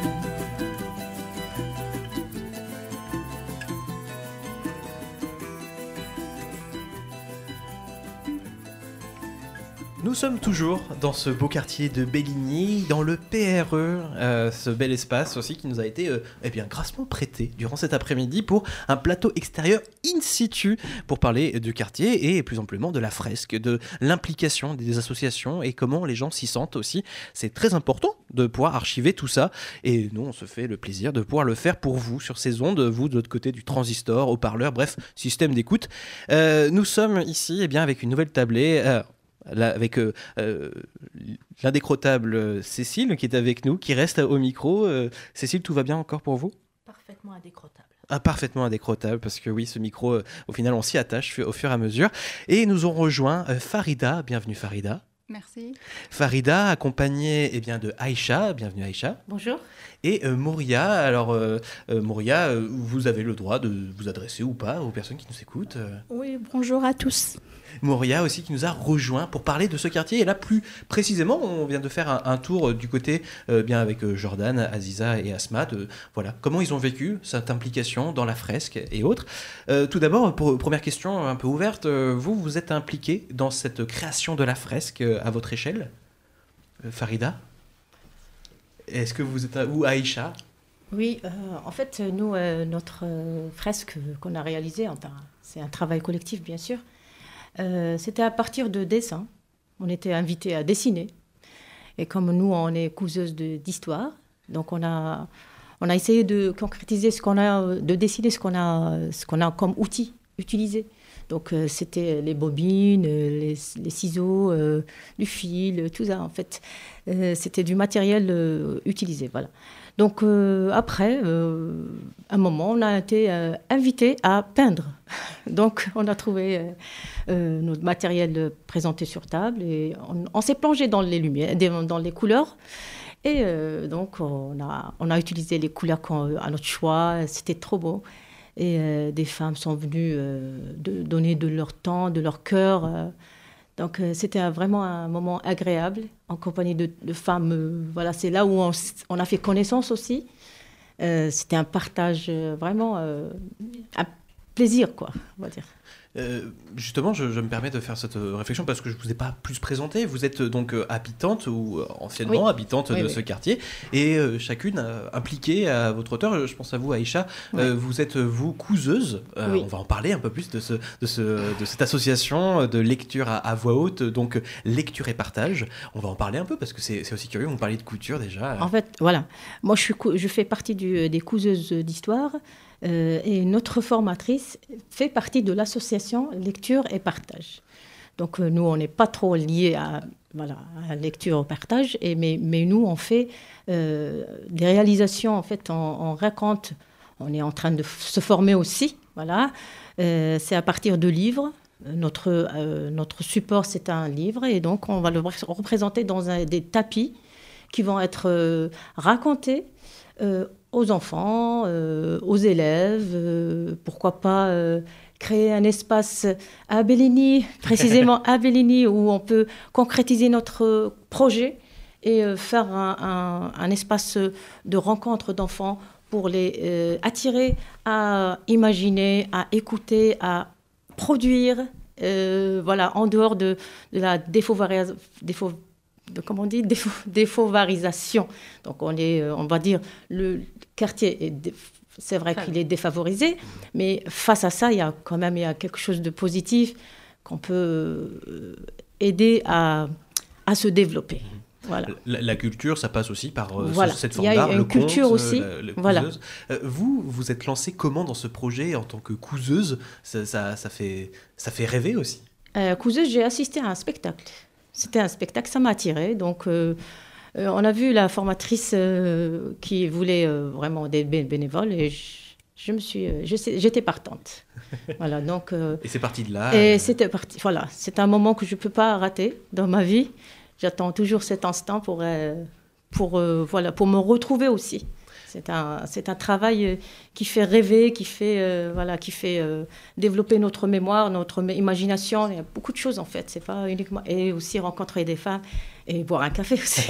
Speaker 3: Nous sommes toujours dans ce beau quartier de Bellini, dans le P R E, euh, ce bel espace aussi qui nous a été euh, eh bien, grassement prêté durant cet après-midi pour un plateau extérieur in situ pour parler du quartier et plus amplement de la fresque, de l'implication des associations et comment les gens s'y sentent aussi. C'est très important de pouvoir archiver tout ça et nous on se fait le plaisir de pouvoir le faire pour vous sur ces ondes, vous de l'autre côté du transistor, haut-parleur, bref, système d'écoute. Euh, nous sommes ici eh bien, avec une nouvelle tablée. Euh, Là, avec euh, euh, l'indécrottable Cécile qui est avec nous, qui reste au micro. Euh, Cécile, tout va bien encore pour vous ?
Speaker 8: Parfaitement indécrottable.
Speaker 3: Ah, parfaitement indécrottable, parce que oui, ce micro, euh, au final, on s'y attache au fur et à mesure. Et nous ont rejoint euh, Farida. Bienvenue Farida.
Speaker 13: Merci.
Speaker 3: Farida, accompagnée eh bien, de Aïcha. Bienvenue Aïcha.
Speaker 13: Bonjour.
Speaker 3: Et euh, Mouria. Alors, euh, euh, Mouria, euh, vous avez le droit de vous adresser ou pas aux personnes qui nous écoutent. Euh.
Speaker 10: Oui, bonjour à tous.
Speaker 3: Mouria aussi qui nous a rejoint pour parler de ce quartier. Et là, plus précisément, on vient de faire un, un tour du côté, euh, bien avec euh, Jordan, Aziza et Asma, de, voilà, comment ils ont vécu cette implication dans la fresque et autres. Euh, tout d'abord, pour, première question un peu ouverte, euh, vous, vous êtes impliqué dans cette création de la fresque euh, à votre échelle euh, Farida ? Est-ce que vous êtes... À, ou Aïcha ?
Speaker 13: Oui, euh, en fait, nous, euh, notre euh, fresque qu'on a réalisée, enfin, c'est un travail collectif, bien sûr. Euh, c'était à partir de dessins. On était invités à dessiner. Et comme nous, on est couseuses de, d'histoire, donc on a, on a essayé de concrétiser ce qu'on a, de dessiner ce qu'on a, ce qu'on a comme outil utilisé. Donc euh, c'était les bobines, les, les ciseaux, euh, du fil, tout ça en fait. Euh, c'était du matériel euh, utilisé, voilà. Donc euh, après, euh, à un moment, on a été euh, invité à peindre. Donc on a trouvé euh, euh, notre matériel présenté sur table et on, on s'est plongé dans les lumières, dans les couleurs. Et euh, donc on a, on a utilisé les couleurs à notre choix. C'était trop beau. Et euh, des femmes sont venues euh, de, donner de leur temps, de leur cœur. Euh, Donc, euh, c'était vraiment un moment agréable, en compagnie de, de femmes. Euh, voilà, c'est là où on, on a fait connaissance aussi. Euh, c'était un partage euh, vraiment, euh, un plaisir, quoi, on va dire.
Speaker 3: Euh, justement, je, je me permets de faire cette réflexion parce que je ne vous ai pas plus présenté. Vous êtes donc habitante ou anciennement
Speaker 13: oui.
Speaker 3: habitante
Speaker 13: oui,
Speaker 3: de
Speaker 13: oui.
Speaker 3: ce quartier et euh, chacune euh, impliquée à votre hauteur. Je pense à vous, Aïcha.
Speaker 13: Oui.
Speaker 3: Euh, vous êtes, vous, couseuse. Euh,
Speaker 13: oui.
Speaker 3: On va en parler un peu plus de, ce, de, ce, de cette association de lecture à, à voix haute, donc lecture et partage. On va en parler un peu parce que c'est, c'est aussi curieux. On parlait de couture déjà.
Speaker 13: En fait, voilà. Moi, je, suis, je fais partie du, des couseuses d'histoire. Euh, et notre formatrice fait partie de l'association Lecture et Partage. Donc euh, nous, on n'est pas trop liés à, voilà, à lecture et partage, et, mais, mais nous, on fait euh, des réalisations, en fait, on, on raconte, on est en train de f- se former aussi, voilà. Euh, c'est à partir de livres. Notre, euh, notre support, c'est un livre, et donc on va le représenter dans un, des tapis qui vont être euh, racontés euh, aux enfants, euh, aux élèves, euh, pourquoi pas euh, créer un espace à Bellini, précisément à Bellini, où on peut concrétiser notre projet et euh, faire un, un, un espace de rencontre d'enfants pour les euh, attirer à imaginer, à écouter, à produire, euh, voilà, en dehors de, de la défauvarisation. Défaut, de, comment on dit, défaut, défauvarisation. Donc on est, on va dire, le quartier est dé, c'est vrai qu'il est défavorisé, mais face à ça, il y a quand même il y a quelque chose de positif qu'on peut aider à, à se développer. Voilà.
Speaker 3: La, la culture, ça passe aussi par euh,
Speaker 13: voilà.
Speaker 3: ce, cette forme d'art,
Speaker 13: le conte. Il y a une culture
Speaker 3: conte,
Speaker 13: aussi.
Speaker 3: La, la
Speaker 13: voilà.
Speaker 3: Euh, vous, vous êtes lancée comment dans ce projet en tant que couseuse? ça, ça, ça, fait, ça fait rêver aussi.
Speaker 13: Euh, couseuse, j'ai assisté à un spectacle. C'était un spectacle, ça m'a attirée. Donc, euh, euh, on a vu la formatrice euh, qui voulait euh, vraiment des bénévoles et je, je me suis, euh, je sais, j'étais partante. Voilà, donc. Euh,
Speaker 3: et c'est parti de là.
Speaker 13: Et
Speaker 3: euh...
Speaker 13: c'était parti. Voilà, c'est un moment que je peux pas rater dans ma vie. J'attends toujours cet instant pour, euh, pour, euh, voilà, pour me retrouver aussi. C'est un, c'est un travail qui fait rêver, qui fait, euh, voilà, qui fait euh, développer notre mémoire, notre imagination. Il y a beaucoup de choses en fait. C'est pas uniquement... Et aussi rencontrer des femmes et boire un café aussi.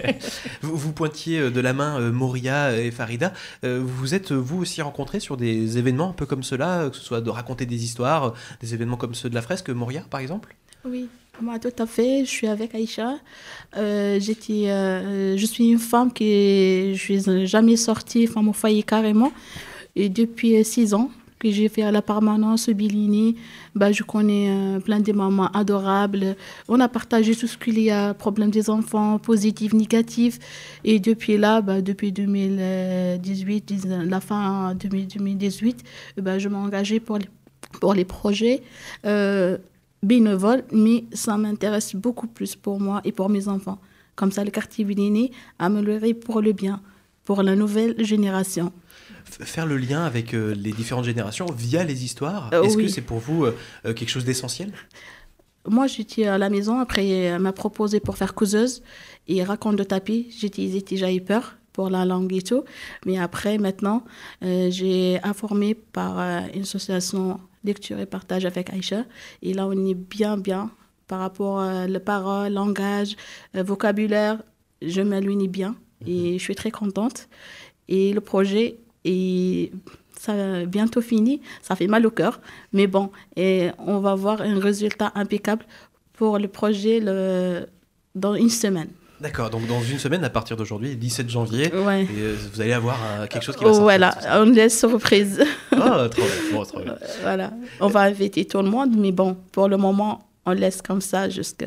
Speaker 3: vous, vous pointiez de la main euh, Moria et Farida. Euh, vous êtes vous aussi rencontrés sur des événements un peu comme ceux-là, que ce soit de raconter des histoires, des événements comme ceux de la fresque, Moria par exemple?
Speaker 14: Oui. Moi, tout à fait. Je suis avec Aïcha. Euh, j'étais, euh, je suis une femme qui je suis jamais sortie femme au foyer carrément. Et depuis six ans que j'ai fait la permanence au Bellini, bah, je connais euh, plein de mamans adorables. On a partagé tout ce qu'il y a, problème des enfants, positifs, négatifs. Et depuis là, bah, depuis deux mille dix-huit, la fin deux mille dix-huit, bah, je m'engageais pour les, pour les projets. Euh, bénévole, mais ça m'intéresse beaucoup plus pour moi et pour mes enfants. Comme ça, le quartier Bellini amélioré pour le bien, pour la nouvelle génération.
Speaker 3: Faire le lien avec euh, les différentes générations via les histoires, euh, est-ce oui. que c'est pour vous euh, quelque chose d'essentiel?
Speaker 14: Moi, j'étais à la maison, après elle m'a proposé pour faire couseuse et raconte de tapis. J'étais, j'avais peur pour la langue et tout, mais après, maintenant, euh, j'ai informé par euh, une association lecture et partage avec Aïcha. Et là, on est bien, bien par rapport à la parole, langage, euh, vocabulaire. Je m'aligne bien et je suis très contente. Et le projet est ça, bientôt fini. Ça fait mal au cœur. Mais bon, et on va voir un résultat impeccable pour le projet le, dans une semaine.
Speaker 3: D'accord, donc dans une semaine, à partir d'aujourd'hui, dix-sept janvier,
Speaker 14: ouais.
Speaker 3: et euh, vous allez avoir euh, quelque chose qui va sortir.
Speaker 14: Voilà, on laisse surprise.
Speaker 3: Oh, trop bien, trop, trop bien.
Speaker 14: Voilà, on va inviter tout le monde, mais bon, pour le moment, on laisse comme ça jusqu'à...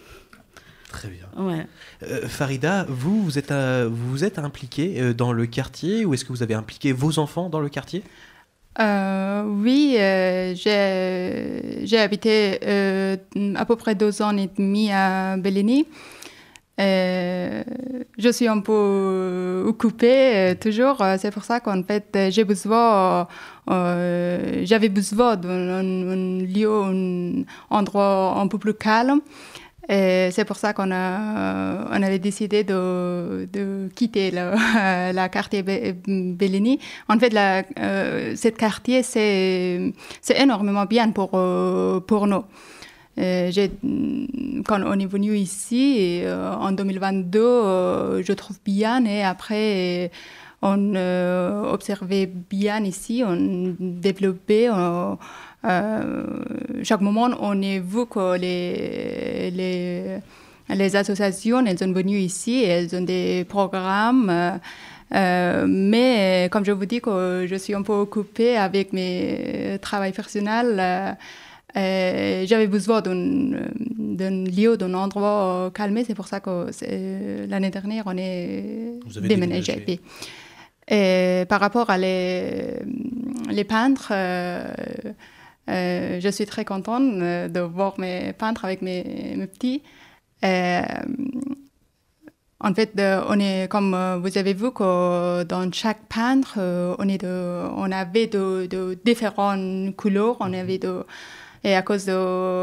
Speaker 3: Très bien.
Speaker 14: Ouais.
Speaker 3: Euh, Farida, vous, vous êtes, euh, vous êtes impliquée dans le quartier ou est-ce que vous avez impliqué vos enfants dans le quartier ?
Speaker 15: Euh, oui, euh, j'ai, j'ai habité euh, à peu près deux ans et demi à Bellini. Euh, je suis un peu occupée euh, toujours, c'est pour ça qu'en fait j'ai besoin, euh, j'avais besoin d'un lieu, un endroit un peu plus calme. Et c'est pour ça qu'on a, on avait décidé de, de quitter le, la quartier Bellini. En fait, la, euh, ce quartier, c'est, c'est énormément bien pour, euh, pour nous. Euh, j'ai, quand on est venu ici, et, euh, en deux mille vingt-deux, euh, je trouve bien. Et après, on euh, observait bien ici, on développait. On, Euh, chaque moment, on a vu que les, les, les associations, elles sont venues ici, elles ont des programmes. Euh, euh, mais comme je vous dis que je suis un peu occupée avec mes travaux personnels, euh, euh, j'avais besoin d'un, d'un lieu, d'un endroit calme. C'est pour ça que c'est, l'année dernière, on est déménagé. déménagé. Et par rapport à les, les peintres, euh, Euh, je suis très contente euh, de voir mes peintres avec mes, mes petits. Euh, en fait, de, on est, comme euh, vous avez vu, que dans chaque peintre, euh, on, est de, on avait de, de différentes couleurs. On avait de, et à cause de,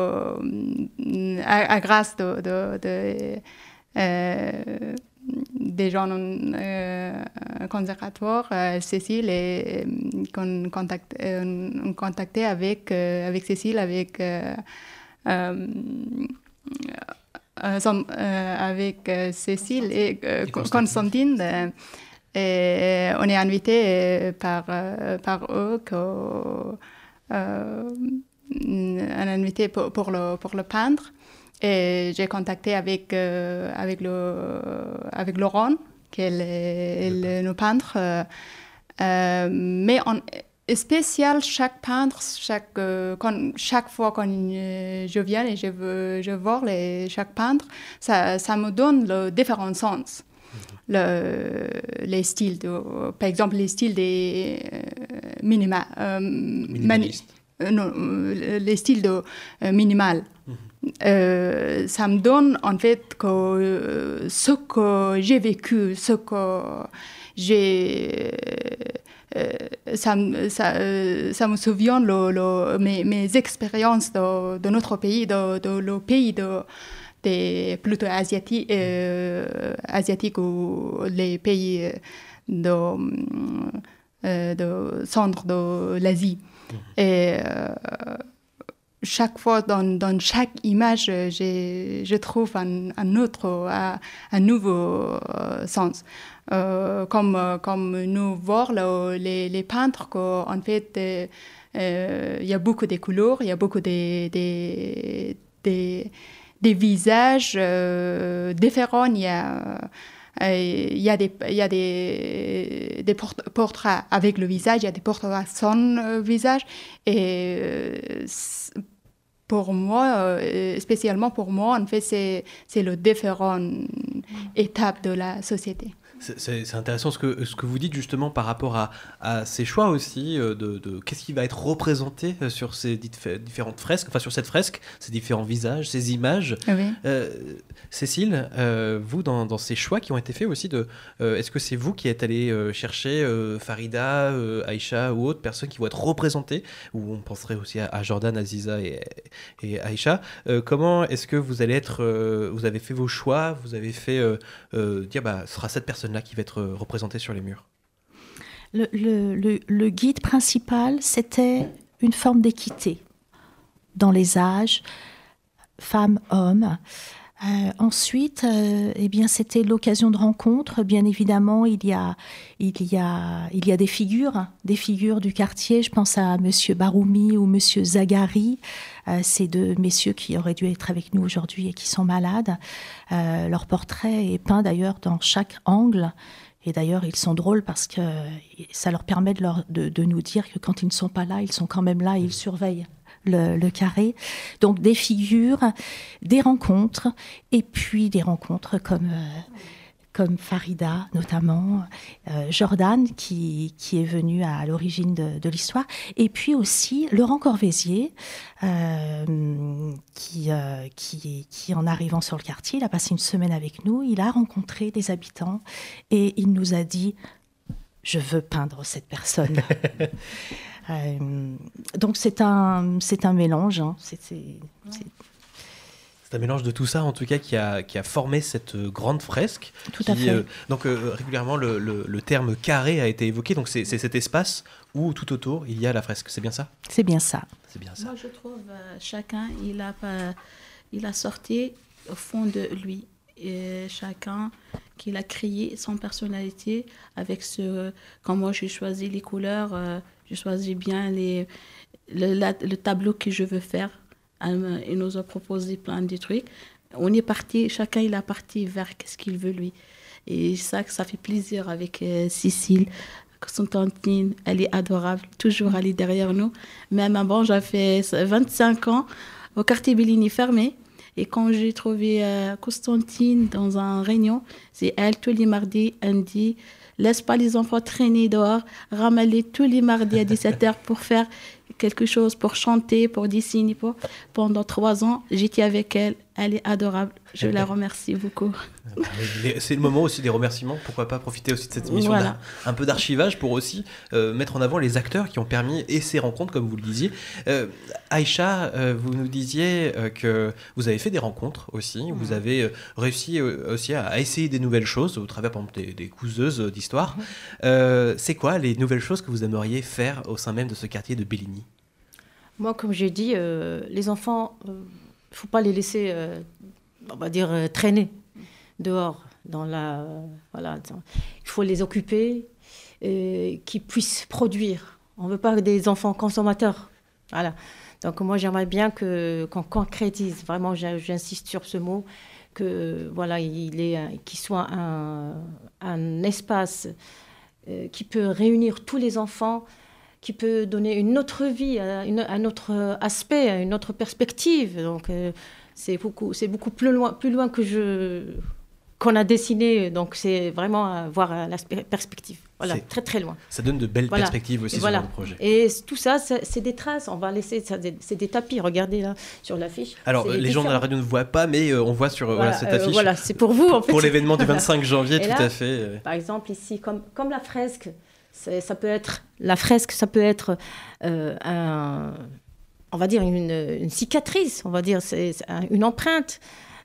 Speaker 15: à, à grâce de, de, de euh, des gens euh, conservatoires, euh, Cécile est qu'on contacte, euh, contacté avec euh, avec Cécile, avec euh, euh, euh, son, euh, avec euh, Cécile et, euh, et Constantine. Euh, et on est invité par euh, par eux que euh, on est invité pour, pour le pour le peindre. Et j'ai contacté avec, euh, avec, le, avec Laurent, qui est le, le, le peintre. Euh, euh, mais en spécial, chaque peintre, chaque, euh, quand, chaque fois que euh, je viens et je veux je vois les, chaque peintre, ça, ça me donne le différents sens. Le, les styles, de, par exemple, les styles des euh, minima, euh, minimalistes. Mani, euh, non, les styles de euh, minimal. Mm-hmm. Euh, ça me donne en fait que euh, ce que j'ai vécu, ce que j'ai, euh, ça, ça, euh, ça me souvient le, le, mes, mes expériences de, de notre pays, de, de le pays de, de plutôt asiatiques, euh, asiatiques ou les pays de, euh, de centre de l'Asie. Mmh. Et euh, chaque fois, dans, dans chaque image, j'ai, je trouve un, un autre, un, un nouveau euh, sens. Euh, comme, comme nous voyons les, les peintres, qu'en fait, il euh, y a beaucoup de couleurs, il y a beaucoup de, de, de, de visages euh, différents. Il y a, il y a des, il y a des, des portraits avec le visage, il y a des portraits sans visage. Et pour moi, spécialement pour moi, en fait, c'est, c'est les différentes étapes de la société.
Speaker 3: C'est, c'est, c'est intéressant ce que, ce que vous dites justement par rapport à, à ces choix aussi, de, de qu'est-ce qui va être représenté sur ces différentes fresques, enfin sur cette fresque, ces différents visages, ces images. Oui. Euh, Cécile, euh, vous, dans, dans ces choix qui ont été faits aussi, de, euh, est-ce que c'est vous qui êtes allé euh, chercher euh, Farida, euh, Aïcha ou autres personnes qui vont être représentées, ou on penserait aussi à, à Jordan, Aziza et, et Aïcha. Euh, comment est-ce que vous allez être, euh, vous avez fait vos choix, vous avez fait euh, euh, dire, bah, ce sera cette personne là qui va être représenté sur les murs?
Speaker 8: Le, le, le, le guide principal, c'était une forme d'équité dans les âges, femmes, hommes. Euh, ensuite, euh, eh bien, c'était l'occasion de rencontre. Bien évidemment, il y a, il y a, il y a des figures, des figures du quartier. Je pense à Monsieur Baroumi ou Monsieur Zagari, euh, ces deux messieurs qui auraient dû être avec nous aujourd'hui et qui sont malades. Euh, leur portrait est peint d'ailleurs dans chaque angle. Et d'ailleurs, ils sont drôles parce que ça leur permet de, leur, de, de nous dire que quand ils ne sont pas là, ils sont quand même là et ils surveillent le, le carré. Donc des figures, des rencontres, et puis des rencontres comme, euh, comme Farida notamment, euh, Jordan qui, qui est venu à l'origine de, de l'histoire, et puis aussi Laurent Corvézier euh, qui, euh, qui, qui, en arrivant sur le quartier, il a passé une semaine avec nous, il a rencontré des habitants et il nous a dit « je veux peindre cette personne ». euh, donc c'est un, c'est un mélange, hein, c'est... c'est, c'est
Speaker 3: C'est un mélange de tout ça, en tout cas, qui a, qui a formé cette grande fresque.
Speaker 8: Tout
Speaker 3: qui,
Speaker 8: à fait.
Speaker 3: Euh, donc, euh, régulièrement, le, le, le terme carré a été évoqué. Donc, c'est, c'est cet espace où, tout autour, il y a la fresque. C'est bien ça ?
Speaker 8: C'est bien ça.
Speaker 3: C'est bien ça.
Speaker 14: Moi, je trouve euh, chacun, il a, pas, il a sorti au fond de lui. Et chacun qu'il a créé son personnalité avec ce... Quand moi, j'ai choisi les couleurs, euh, j'ai choisi bien les, le, la, le tableau que je veux faire. Il nous a proposé plein de trucs. On est parti, chacun il est parti vers ce qu'il veut lui. Et ça, ça fait plaisir avec euh, Cécile, son tantine, elle est adorable, toujours elle est derrière nous. Même avant, j'avais vingt-cinq ans au quartier Bellini fermé. Et quand j'ai trouvé euh, Constantine dans un réunion, c'est elle tous les mardis, elle dit laisse pas les enfants traîner dehors, ramène-les tous les mardis à dix-sept heures pour faire quelque chose, pour chanter, pour dessiner. Pour... Pendant trois ans, j'étais avec elle. Elle est adorable. Je la remercie beaucoup.
Speaker 3: C'est le moment aussi des remerciements. Pourquoi pas profiter aussi de cette émission
Speaker 14: voilà.
Speaker 3: d'un un peu d'archivage pour aussi euh, mettre en avant les acteurs qui ont permis et ces rencontres, comme vous le disiez. Euh, Aïcha, euh, vous nous disiez euh, que vous avez fait des rencontres aussi. Mmh. Vous avez euh, réussi euh, aussi à, à essayer des nouvelles choses au travers, par exemple, des, des couseuses d'histoire. Mmh. Euh, c'est quoi les nouvelles choses que vous aimeriez faire au sein même de ce quartier de Bellini ?
Speaker 13: Moi, comme j'ai dit, euh, les enfants, il euh, ne faut pas les laisser, euh, on va dire, euh, traîner dehors. Dans la, euh, voilà, dans, il faut les occuper, euh, qu'ils puissent produire. On ne veut pas des enfants consommateurs. Voilà. Donc moi, j'aimerais bien que, qu'on concrétise, vraiment, j'insiste sur ce mot, que, voilà, il est, qu'il soit un, un espace euh, qui peut réunir tous les enfants, qui peut donner une autre vie, une, un autre aspect, une autre perspective. Donc, euh, c'est beaucoup, c'est beaucoup plus loin, plus loin que je, qu'on a dessiné. Donc, c'est vraiment à voir la perspective. Voilà, c'est, très, très loin.
Speaker 3: Ça donne de belles voilà. perspectives aussi
Speaker 13: voilà.
Speaker 3: sur le projet.
Speaker 13: Et tout ça, c'est, c'est des traces. On va laisser, ça, c'est des tapis. Regardez là, sur l'affiche.
Speaker 3: Alors, c'est les différents. gens de la radio ne voient pas, mais euh, on voit sur voilà, voilà, cette affiche. Euh,
Speaker 13: voilà, c'est pour vous, en fait.
Speaker 3: Pour l'événement du vingt-cinq janvier,
Speaker 13: et
Speaker 3: tout
Speaker 13: là,
Speaker 3: à fait. Euh...
Speaker 13: Par exemple, ici, comme, comme la fresque, C'est, ça peut être, la fresque, ça peut être euh, un, on va dire une, une cicatrice, on va dire c'est, c'est une empreinte.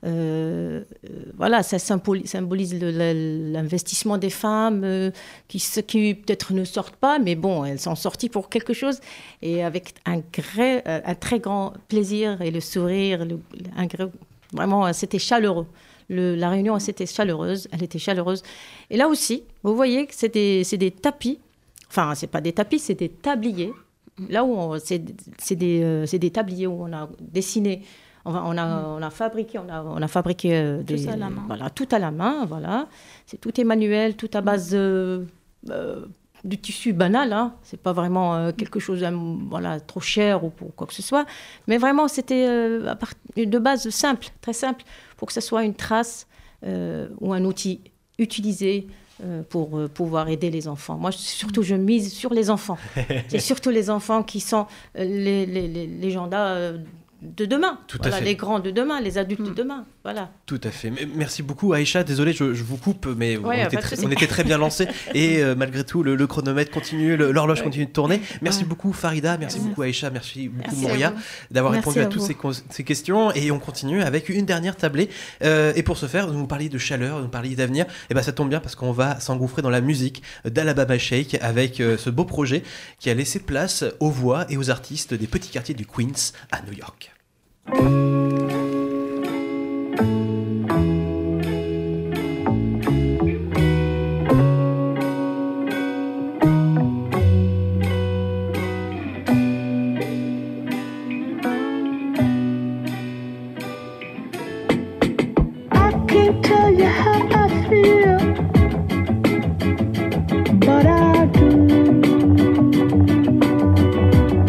Speaker 13: Euh, euh, voilà, ça symbolise, symbolise le, le, l'investissement des femmes euh, qui, qui peut-être ne sortent pas, mais bon, elles sont sorties pour quelque chose et avec un, gré, un très grand plaisir et le sourire, le, un gré, vraiment, c'était chaleureux. Le, la réunion, c'était chaleureuse, elle était chaleureuse. Et là aussi, vous voyez que c'est des, c'est des tapis. Enfin, c'est pas des tapis, c'est des tabliers. Là où on, c'est, c'est, des, euh, c'est des tabliers où on a dessiné, on a, on a, on a fabriqué, on a, on a fabriqué euh, des,
Speaker 14: tout à la main.
Speaker 13: Voilà, tout à la main, voilà. C'est tout est manuel, tout à base euh, euh, du tissu banal. Hein. C'est pas vraiment euh, quelque chose, euh, voilà, trop cher ou pour quoi que ce soit. Mais vraiment, c'était euh, à part, de base simple, très simple, pour que ce soit une trace euh, ou un outil utilisé euh, pour euh, pouvoir aider les enfants. Moi, surtout, je mise sur les enfants. C'est surtout les enfants qui sont euh, les, les, les, les gens euh, de demain.
Speaker 3: Tout
Speaker 13: voilà,
Speaker 3: à fait.
Speaker 13: Les grands de demain, les adultes mmh. de demain. Voilà.
Speaker 3: Tout à fait. Merci beaucoup, Aïcha. Désolé, je, je vous coupe, mais
Speaker 13: ouais,
Speaker 3: on, était très, on était très bien lancés. Et euh, malgré tout, le, le chronomètre continue, le, l'horloge ouais. continue de tourner. Merci ouais. beaucoup, Farida. Merci ouais. beaucoup, Aïcha. Merci beaucoup, merci Moria, d'avoir merci répondu à, à toutes ces, ces questions. Et on continue avec une dernière tablée. Euh, et pour ce faire, vous parliez de chaleur, vous parliez d'avenir. Et ben, ça tombe bien parce qu'on va s'engouffrer dans la musique d'Alabama Shake avec euh, ce beau projet qui a laissé place aux voix et aux artistes des petits quartiers du Queens à New York.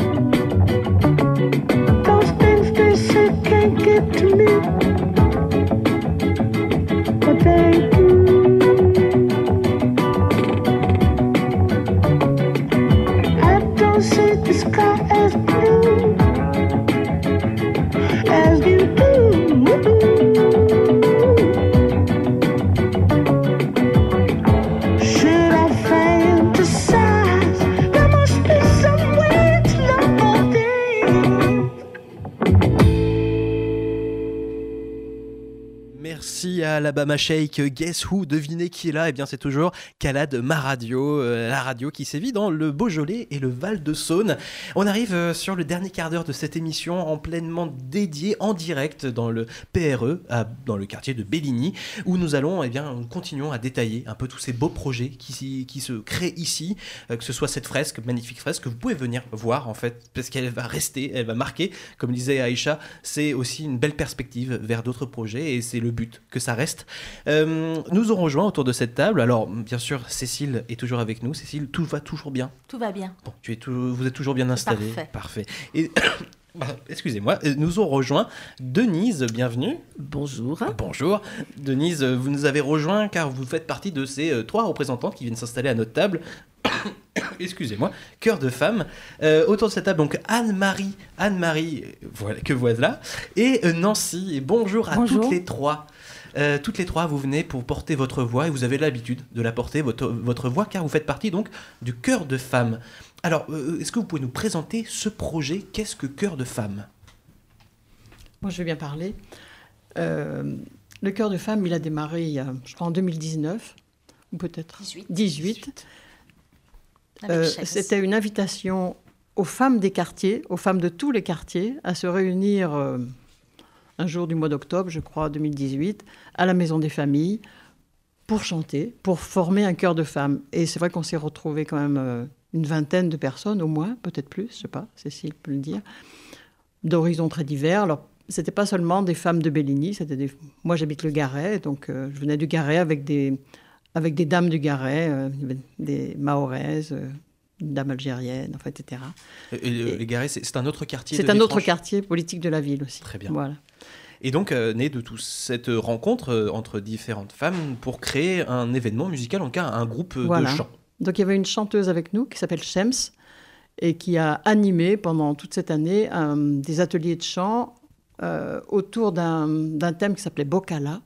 Speaker 16: To me
Speaker 3: Alabama Shake, Guess Who, devinez qui est là? Eh bien c'est toujours Calade Ma Radio, euh, la radio qui sévit dans le Beaujolais et le Val-de-Saône. On arrive euh, sur le dernier quart d'heure de cette émission en pleinement dédiée en direct dans le P R E, à, dans le quartier de Bellini, où nous allons, eh bien, nous continuons à détailler un peu tous ces beaux projets qui, qui se créent ici, euh, que ce soit cette fresque, magnifique fresque, que vous pouvez venir voir en fait, parce qu'elle va rester, elle va marquer, comme disait Aïcha, c'est aussi une belle perspective vers d'autres projets et c'est le but que ça reste. Euh, nous aurons rejoint autour de cette table. Alors, bien sûr, Cécile est toujours avec nous. Cécile, tout va toujours bien?
Speaker 8: Tout va bien.
Speaker 3: Bon, tu es tout, vous êtes toujours bien installée.
Speaker 8: Parfait.
Speaker 3: Parfait. Et excusez-moi, nous aurons rejoint Denise, bienvenue.
Speaker 16: Bonjour.
Speaker 3: Bonjour. Denise, vous nous avez rejoint car vous faites partie de ces euh, trois représentantes qui viennent s'installer à notre table. Excusez-moi, cœur de femme. Euh, autour de cette table, donc Anne-Marie, Anne-Marie, voilà, que voilà, et euh, Nancy. Et bonjour à
Speaker 8: bonjour.
Speaker 3: toutes les trois. Euh, toutes les trois, vous venez pour porter votre voix et vous avez l'habitude de la porter, votre, votre voix, car vous faites partie donc du cœur de femme. Alors, euh, est-ce que vous pouvez nous présenter ce projet? Qu'est-ce que Cœur de femme?
Speaker 16: Moi, je vais bien parler. Euh, le Cœur de femme, il a démarré, il y a, je crois, en deux mille dix-neuf, ou peut-être dix-huit. dix-huit. Euh, c'était une invitation aux femmes des quartiers, aux femmes de tous les quartiers, à se réunir euh, un jour du mois d'octobre, je crois, deux mille dix-huit, à la Maison des Familles, pour chanter, pour former un chœur de femmes. Et c'est vrai qu'on s'est retrouvés quand même euh, une vingtaine de personnes, au moins, peut-être plus, je ne sais pas, Cécile peut le dire, d'horizons très divers. Alors, ce n'était pas seulement des femmes de Bellini, c'était des... moi j'habite le Garret, donc euh, je venais du Garret avec des... avec des dames du Garret, euh, des Mahoraises, euh, une dame algérienne, enfin, et cetera.
Speaker 3: Et le, et les Garrets, c'est, c'est un autre quartier.
Speaker 16: C'est un autre quartier politique de la ville aussi.
Speaker 3: Très bien.
Speaker 16: Voilà.
Speaker 3: Et donc, euh, naît de toute cette rencontre euh, entre différentes femmes pour créer un événement musical, en tout cas un groupe euh,
Speaker 16: voilà.
Speaker 3: de chant.
Speaker 16: Donc, il y avait une chanteuse avec nous qui s'appelle Shems et qui a animé pendant toute cette année un, des ateliers de chant euh, autour d'un, d'un thème qui s'appelait Bokala.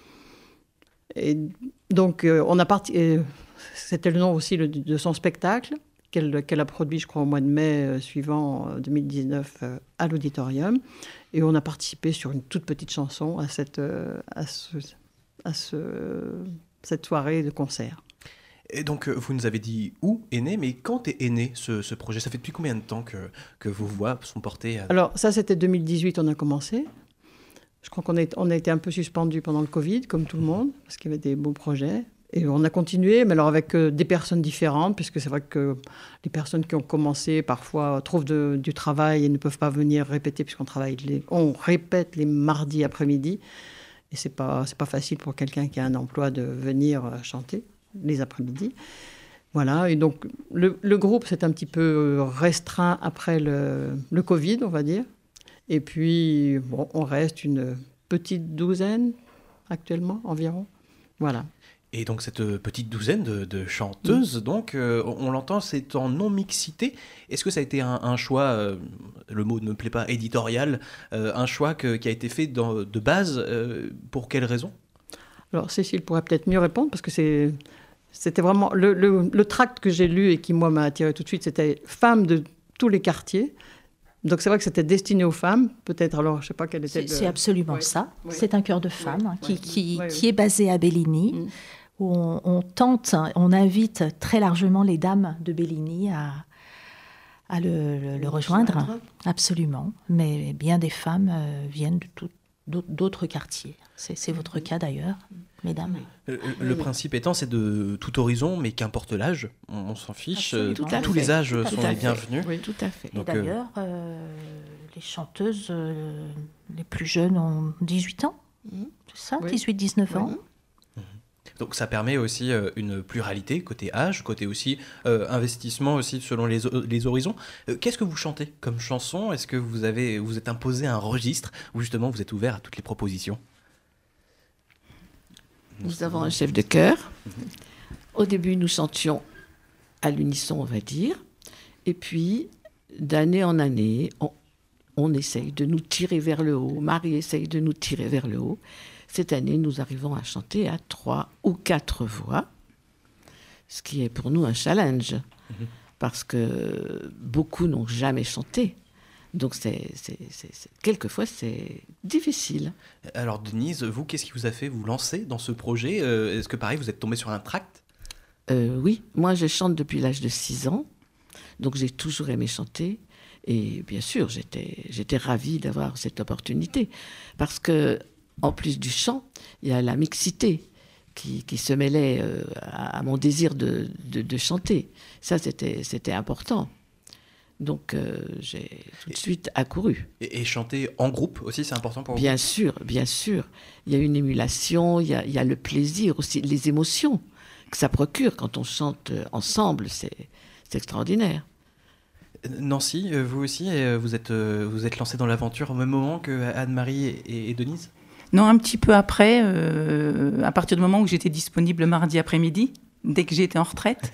Speaker 16: Et donc, euh, on a parti, euh, c'était le nom aussi le, de son spectacle qu'elle, qu'elle a produit, je crois, au mois de mai euh, suivant, euh, deux mille dix-neuf, euh, à l'auditorium. Et on a participé sur une toute petite chanson à cette, euh, à ce, à ce, cette soirée de concert.
Speaker 3: Et donc, euh, vous nous avez dit où est né, mais quand est né ce, ce projet? Ça fait depuis combien de temps que, que vos voix sont portées à...
Speaker 16: Alors, ça, c'était deux mille dix-huit, on a commencé. Je crois qu'on a, on a été un peu suspendu pendant le Covid, comme tout le monde, parce qu'il y avait des beaux projets. Et on a continué, mais alors avec euh, des personnes différentes, puisque c'est vrai que les personnes qui ont commencé, parfois, trouvent de, du travail et ne peuvent pas venir répéter, puisqu'on travaille les, on répète les mardis après-midi. Et c'est pas, c'est pas facile pour quelqu'un qui a un emploi de venir euh, chanter les après-midi. Voilà, et donc le, le groupe s'est un petit peu restreint après le, le Covid, on va dire. Et puis, bon, on reste une petite douzaine actuellement, environ. Voilà.
Speaker 3: Et donc, cette petite douzaine de, de chanteuses, mmh. donc, euh, on l'entend, c'est en non-mixité. Est-ce que ça a été un, un choix, euh, le mot ne me plaît pas, éditorial, euh, un choix que, qui a été fait dans, de base, euh, pour quelle raison? Alors,
Speaker 16: Cécile pourrait peut-être mieux répondre, parce que c'est, c'était vraiment... Le, le, le tract que j'ai lu et qui, moi, m'a attiré tout de suite, c'était « Femmes de tous les quartiers ». Donc c'est vrai que c'était destiné aux femmes, peut-être. Alors je ne sais pas quelle était.
Speaker 8: C'est,
Speaker 16: le...
Speaker 8: c'est absolument oui. ça. Oui. C'est un chœur de femmes
Speaker 16: oui.
Speaker 8: qui, qui,
Speaker 16: oui.
Speaker 8: qui est basé à Bellini, mm. où on, on tente, on invite très largement les dames de Bellini à, à le, le, le rejoindre. rejoindre. Absolument. Mais bien des femmes euh, viennent de tout, d'autres quartiers. C'est, c'est votre cas d'ailleurs, mesdames.
Speaker 3: Le, le principe étant, c'est de tout horizon, mais qu'importe l'âge, on, on s'en fiche. Tout tous fait. les âges tout sont les bienvenus.
Speaker 16: Oui, tout à fait.
Speaker 8: Donc, et d'ailleurs, euh, les chanteuses euh, les plus jeunes ont dix-huit ans, mmh. c'est ça, oui. dix-huit dix-neuf ans.
Speaker 3: Mmh. Donc ça permet aussi euh, une pluralité, côté âge, côté aussi euh, investissement aussi selon les, les horizons. Euh, qu'est-ce que vous chantez comme chanson? Est-ce que vous avez, vous êtes imposé un registre ou justement vous êtes ouvert à toutes les propositions?
Speaker 17: Nous avons un chef de chœur. Au début, nous chantions à l'unisson, on va dire. Et puis, d'année en année, on, on essaye de nous tirer vers le haut. Marie essaye de nous tirer vers le haut. Cette année, nous arrivons à chanter à trois ou quatre voix, ce qui est pour nous un challenge, mmh. parce que beaucoup n'ont jamais chanté. Donc, c'est, c'est, c'est, c'est, quelquefois, c'est difficile.
Speaker 3: Alors, Denise, vous, qu'est-ce qui vous a fait vous lancer dans ce projet ? euh, Est-ce que, pareil, vous êtes tombée sur un tract ?
Speaker 17: euh, Oui, moi, je chante depuis l'âge de six ans. Donc, j'ai toujours aimé chanter. Et bien sûr, j'étais, j'étais ravie d'avoir cette opportunité. Parce que, en plus du chant, il y a la mixité qui, qui se mêlait euh, à, à mon désir de, de, de chanter. Ça, c'était, c'était important. Donc, euh, j'ai tout de suite accouru.
Speaker 3: Et, et chanter en groupe aussi, c'est important pour vous ?
Speaker 17: Bien sûr, bien sûr. Il y a une émulation, il y a, il y a le plaisir aussi, les émotions que ça procure quand on chante ensemble, c'est, c'est extraordinaire.
Speaker 3: Nancy, vous aussi, vous êtes, vous êtes lancée dans l'aventure au même moment que Anne-Marie et, et Denise ?
Speaker 18: Non, un petit peu après, euh, à partir du moment où j'étais disponible mardi après-midi, dès que j'étais en retraite,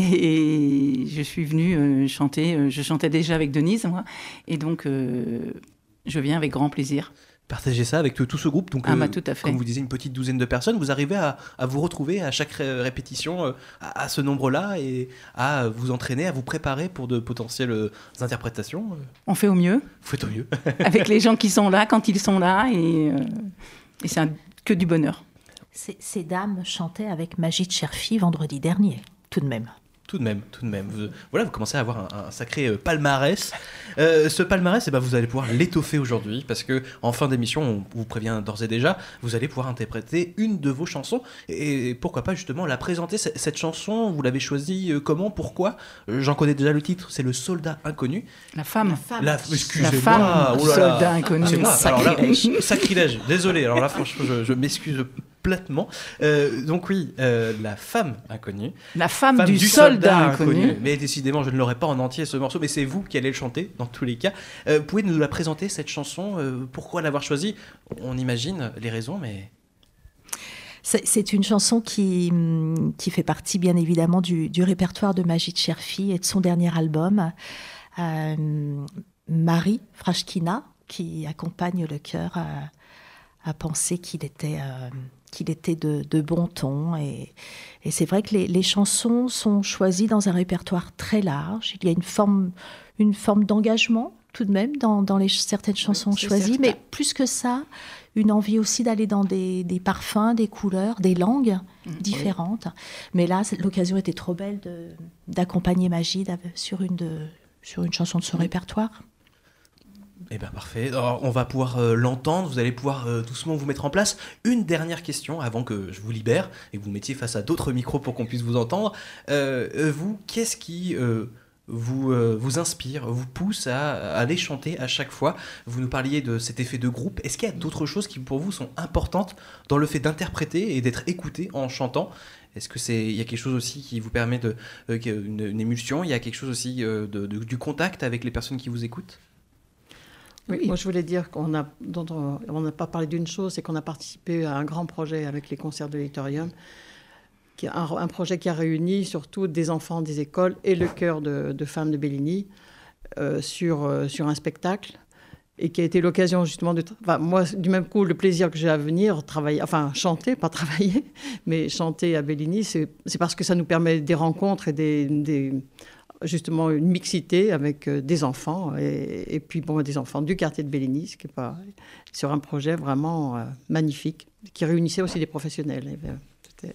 Speaker 18: et, et je suis venue euh, chanter. Je chantais déjà avec Denise, moi, et donc euh, je viens avec grand plaisir.
Speaker 3: Partagez ça avec tout, tout ce groupe, donc
Speaker 18: ah,
Speaker 3: euh,
Speaker 18: bah, tout à fait.
Speaker 3: Comme vous disiez, une petite douzaine de personnes. Vous arrivez à, à vous retrouver à chaque ré- répétition euh, à, à ce nombre-là et à vous entraîner, à vous préparer pour de potentielles euh, interprétations.
Speaker 18: On fait au mieux.
Speaker 3: Vous faites au mieux.
Speaker 18: Avec les gens qui sont là, quand ils sont là, et, euh, et c'est un, que du bonheur.
Speaker 8: Ces, ces dames chantaient avec Majid Cherfi vendredi dernier, tout de même.
Speaker 3: Tout de même, tout de même. Vous, voilà, vous commencez à avoir un, un sacré euh, palmarès. Euh, ce palmarès, eh ben, vous allez pouvoir l'étoffer aujourd'hui parce que en fin d'émission, on vous prévient d'ores et déjà, vous allez pouvoir interpréter une de vos chansons et, et pourquoi pas justement la présenter. Cette, cette chanson, vous l'avez choisie euh, comment, pourquoi ? euh, J'en connais déjà le titre, c'est Le Soldat Inconnu.
Speaker 18: La femme.
Speaker 3: La femme. La, excusez-moi.
Speaker 18: La femme,
Speaker 3: oh là là.
Speaker 18: Soldat Inconnu.
Speaker 3: C'est moi.
Speaker 18: Sacrilège.
Speaker 3: Alors là, sacrilège. Désolé. Alors là, franchement, je, je m'excuse platement. Euh, donc oui, euh, La femme inconnue.
Speaker 18: La femme, femme
Speaker 3: du,
Speaker 18: du
Speaker 3: soldat,
Speaker 18: soldat
Speaker 3: inconnu.
Speaker 18: inconnu.
Speaker 3: Mais décidément, je ne l'aurai pas en entier ce morceau, mais c'est vous qui allez le chanter dans tous les cas. Euh, vous pouvez nous la présenter, cette chanson, euh, pourquoi l'avoir choisie ? On imagine les raisons, mais...
Speaker 8: C'est, c'est une chanson qui, qui fait partie bien évidemment du, du répertoire de Majid Cherfi et de son dernier album. Euh, Marie Frashkina, qui accompagne le chœur, a, a pensé qu'il était... Euh, qu'il était de, de bon ton. Et, et c'est vrai que les, les chansons sont choisies dans un répertoire très large. Il y a une forme, une forme d'engagement, tout de même, dans, dans les, certaines chansons oui, choisies. Certain. Mais plus que ça, une envie aussi d'aller dans des, des parfums, des couleurs, des langues mmh, différentes. Oui. Mais là, l'occasion était trop belle de, d'accompagner Majid sur une, de, sur une chanson de son mmh. répertoire.
Speaker 3: Eh bien parfait, alors, on va pouvoir euh, l'entendre, vous allez pouvoir euh, doucement vous mettre en place. Une dernière question avant que je vous libère et que vous mettiez face à d'autres micros pour qu'on puisse vous entendre. Euh, vous, qu'est-ce qui euh, vous, euh, vous inspire, vous pousse à, à aller chanter à chaque fois ? Vous nous parliez de cet effet de groupe. Est-ce qu'il y a d'autres choses qui pour vous sont importantes dans le fait d'interpréter et d'être écouté en chantant ? Est-ce que c'est, il y a quelque chose aussi qui vous permet de, euh, une, une émulsion ? Il y a quelque chose aussi euh, de, de, du contact avec les personnes qui vous écoutent ?
Speaker 16: Oui, oui, moi je voulais dire qu'on a, dont on n'a pas parlé d'une chose, c'est qu'on a participé à un grand projet avec les concerts de l'Auditorium, qui est un, un projet qui a réuni surtout des enfants des écoles et le chœur de, de femmes de Bellini euh, sur, euh, sur un spectacle, et qui a été l'occasion justement de... Enfin, moi, du même coup, le plaisir que j'ai à venir travailler, enfin chanter, pas travailler, mais chanter à Bellini, c'est, c'est parce que ça nous permet des rencontres et des... des justement une mixité avec des enfants et, et puis bon, des enfants du quartier de Bellini, ce qui est pas, sur un projet vraiment euh, magnifique qui réunissait aussi des professionnels. Et, euh, c'était...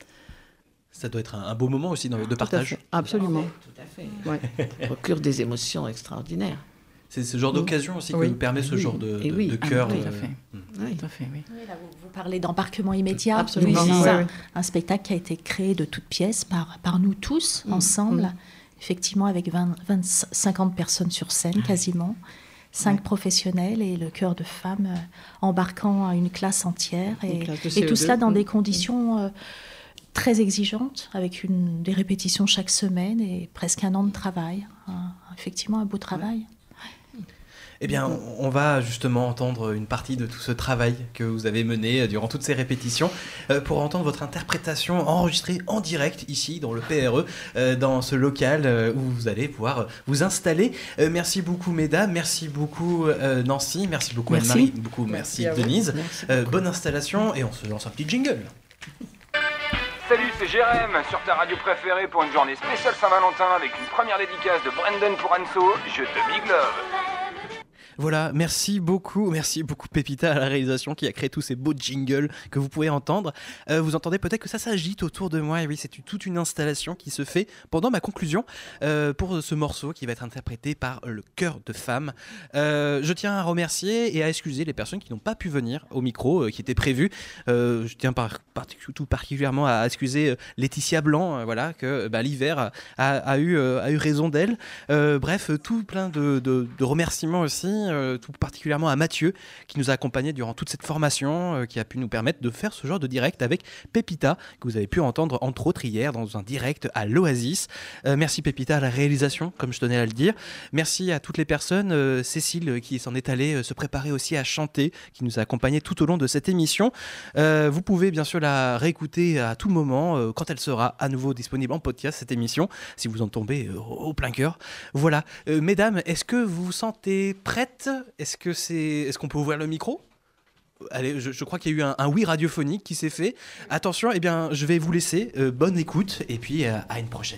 Speaker 3: Ça doit être un, un beau moment aussi dans, de
Speaker 16: tout
Speaker 3: partage.
Speaker 16: Absolument.
Speaker 17: Tout à fait. Ouais. Ça procure des émotions extraordinaires.
Speaker 3: C'est ce genre d'occasion aussi
Speaker 16: oui.
Speaker 3: qui nous permet ce
Speaker 17: oui.
Speaker 3: genre de, de,
Speaker 17: oui.
Speaker 3: de cœur.
Speaker 18: Ah, tout à fait.
Speaker 3: Euh...
Speaker 18: Oui. Tout à fait, oui.
Speaker 8: Oui, là, vous, vous parlez d'embarquement immédiat.
Speaker 16: Absolument.
Speaker 8: Oui, c'est
Speaker 16: oui,
Speaker 8: ça.
Speaker 16: oui.
Speaker 8: Un spectacle qui a été créé de toutes pièces par, par nous tous, mmh. ensemble. Mmh. Effectivement, avec vingt, vingt, cinquante personnes sur scène, quasiment. Cinq ouais. professionnels et le chœur de femmes euh, embarquant une classe entière. Et, classe et tout cela dans mmh. des conditions euh, très exigeantes, avec une, des répétitions chaque semaine et presque un an de travail. Un, effectivement, un beau travail. Ouais.
Speaker 3: Eh bien, on va justement entendre une partie de tout ce travail que vous avez mené durant toutes ces répétitions euh, pour entendre votre interprétation enregistrée en direct ici dans le P R E, euh, dans ce local euh, où vous allez pouvoir vous installer. Euh, merci beaucoup mesdames, merci beaucoup euh, Nancy, merci beaucoup merci. Anne-Marie, beaucoup merci, merci Denise. Merci euh, bonne installation et on se lance un petit jingle.
Speaker 7: Salut, c'est Jérém sur ta radio préférée pour une journée spéciale Saint-Valentin avec une première dédicace de Brendan pour Anso. Je te big love.
Speaker 3: Voilà, merci beaucoup, merci beaucoup Pépita à la réalisation qui a créé tous ces beaux jingles que vous pouvez entendre. Euh, vous entendez peut-être que ça s'agite autour de moi, et oui, c'est toute une installation qui se fait pendant ma conclusion euh, pour ce morceau qui va être interprété par le chœur de femmes. Euh, je tiens à remercier et à excuser les personnes qui n'ont pas pu venir au micro, euh, qui étaient prévues. Euh, je tiens par, par, tout particulièrement à excuser euh, Laetitia Blanc, euh, voilà, que bah, l'hiver a, a, a, eu, euh, a eu raison d'elle. Euh, bref, tout plein de, de, de remerciements aussi. Euh, tout particulièrement à Mathieu qui nous a accompagnés durant toute cette formation, euh, qui a pu nous permettre de faire ce genre de direct avec Pépita que vous avez pu entendre entre autres hier dans un direct à l'Oasis. Euh, merci Pépita à la réalisation, comme je tenais à le dire. Merci à toutes les personnes, euh, Cécile qui s'en est allée euh, se préparer aussi à chanter, qui nous a accompagnés tout au long de cette émission. Euh, vous pouvez bien sûr la réécouter à tout moment euh, quand elle sera à nouveau disponible en podcast, cette émission, si vous en tombez euh, au plein cœur. Voilà. Euh, mesdames, est-ce que vous vous sentez prêtes ? Est-ce que c'est, est-ce qu'on peut ouvrir le micro ? Allez, je, je crois qu'il y a eu un, un oui radiophonique qui s'est fait. Attention, eh bien, je vais vous laisser. Euh, bonne écoute et puis euh, à une prochaine.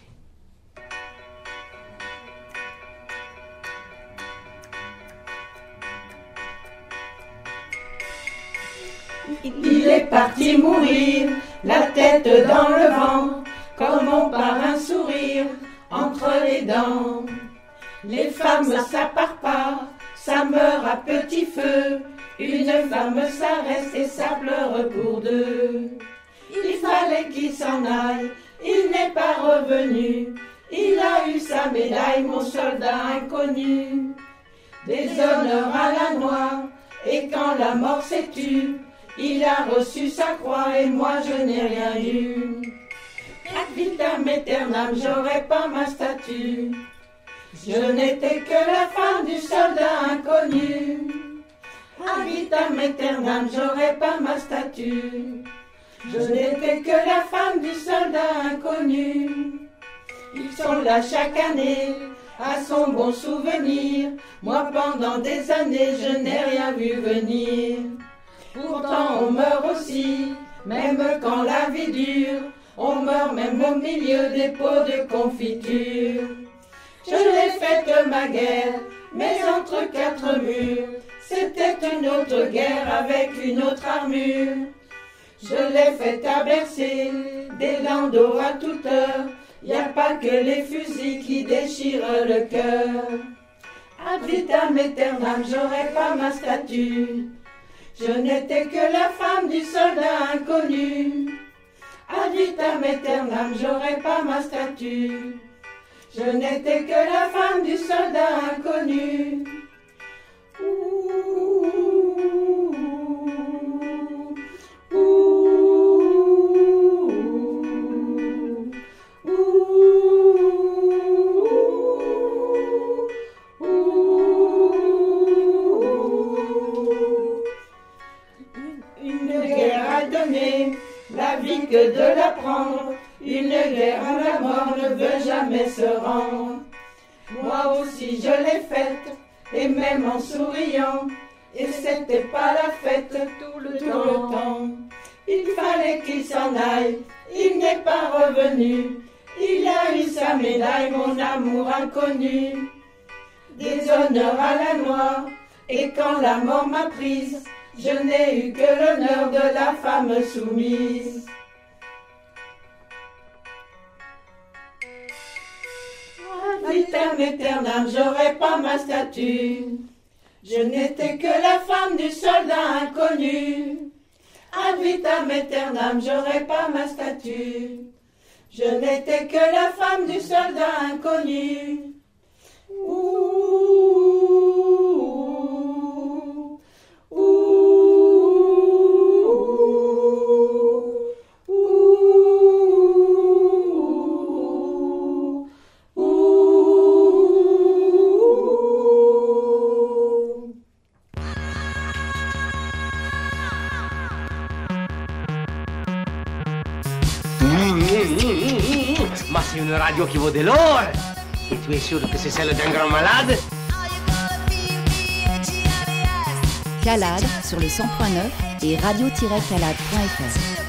Speaker 19: Il est parti mourir, la tête dans le vent, comme on part un sourire entre les dents. Les femmes, ça part pas, ça meurt à petit feu. Une femme, ça reste et ça pleure pour deux. Il fallait qu'il s'en aille, il n'est pas revenu. Il a eu sa médaille, mon soldat inconnu. Des honneurs à la noix, et quand la mort s'est tue, il a reçu sa croix et moi je n'ai rien eu. Ad vitam aeternam, j'aurais pas ma statue. Je n'étais que la femme du soldat inconnu. Ad vitam aeternam, j'aurais pas ma statue. Je n'étais que la femme du soldat inconnu. Ils sont là chaque année, à son bon souvenir. Moi pendant des années, je n'ai rien vu venir. Pourtant on meurt aussi, même quand la vie dure. On meurt même au milieu des pots de confiture. Je l'ai faite ma guerre, mais entre quatre murs. C'était une autre guerre avec une autre armure. Je l'ai faite à bercer, des landaux à toute heure. Y a pas que les fusils qui déchirent le cœur. Ad vitam aeternam, j'aurais pas ma statue. Je n'étais que la femme du soldat inconnu. Ad vitam aeternam, j'aurais pas ma statue. Je n'étais que la femme du soldat inconnu. Ouh, ouh, ouh, ouh. Une guerre à donner, la vie que de la prendre. Une guerre où la mort ne veut jamais se rendre. Moi aussi je l'ai faite, et même en souriant. Et c'était pas la fête tout le, tout temps. le temps. Il fallait qu'il s'en aille, il n'est pas revenu. Il a eu sa médaille, mon amour inconnu. Des honneurs à la noix, et quand la mort m'a prise, je n'ai eu que l'honneur de la femme soumise. Ad vitam aeternam, j'aurais pas ma statue. Je n'étais que la femme du soldat inconnu. Ad vitam aeternam, j'aurais pas ma statue. Je n'étais que la femme du soldat inconnu. Ouh, ouh, ouh, ouh.
Speaker 1: Ma c'est une radio qui vaut de l'or. Et tu es sûr que c'est celle d'un grand malade?
Speaker 2: Calade sur le cent point neuf et radio tiret calade point f r.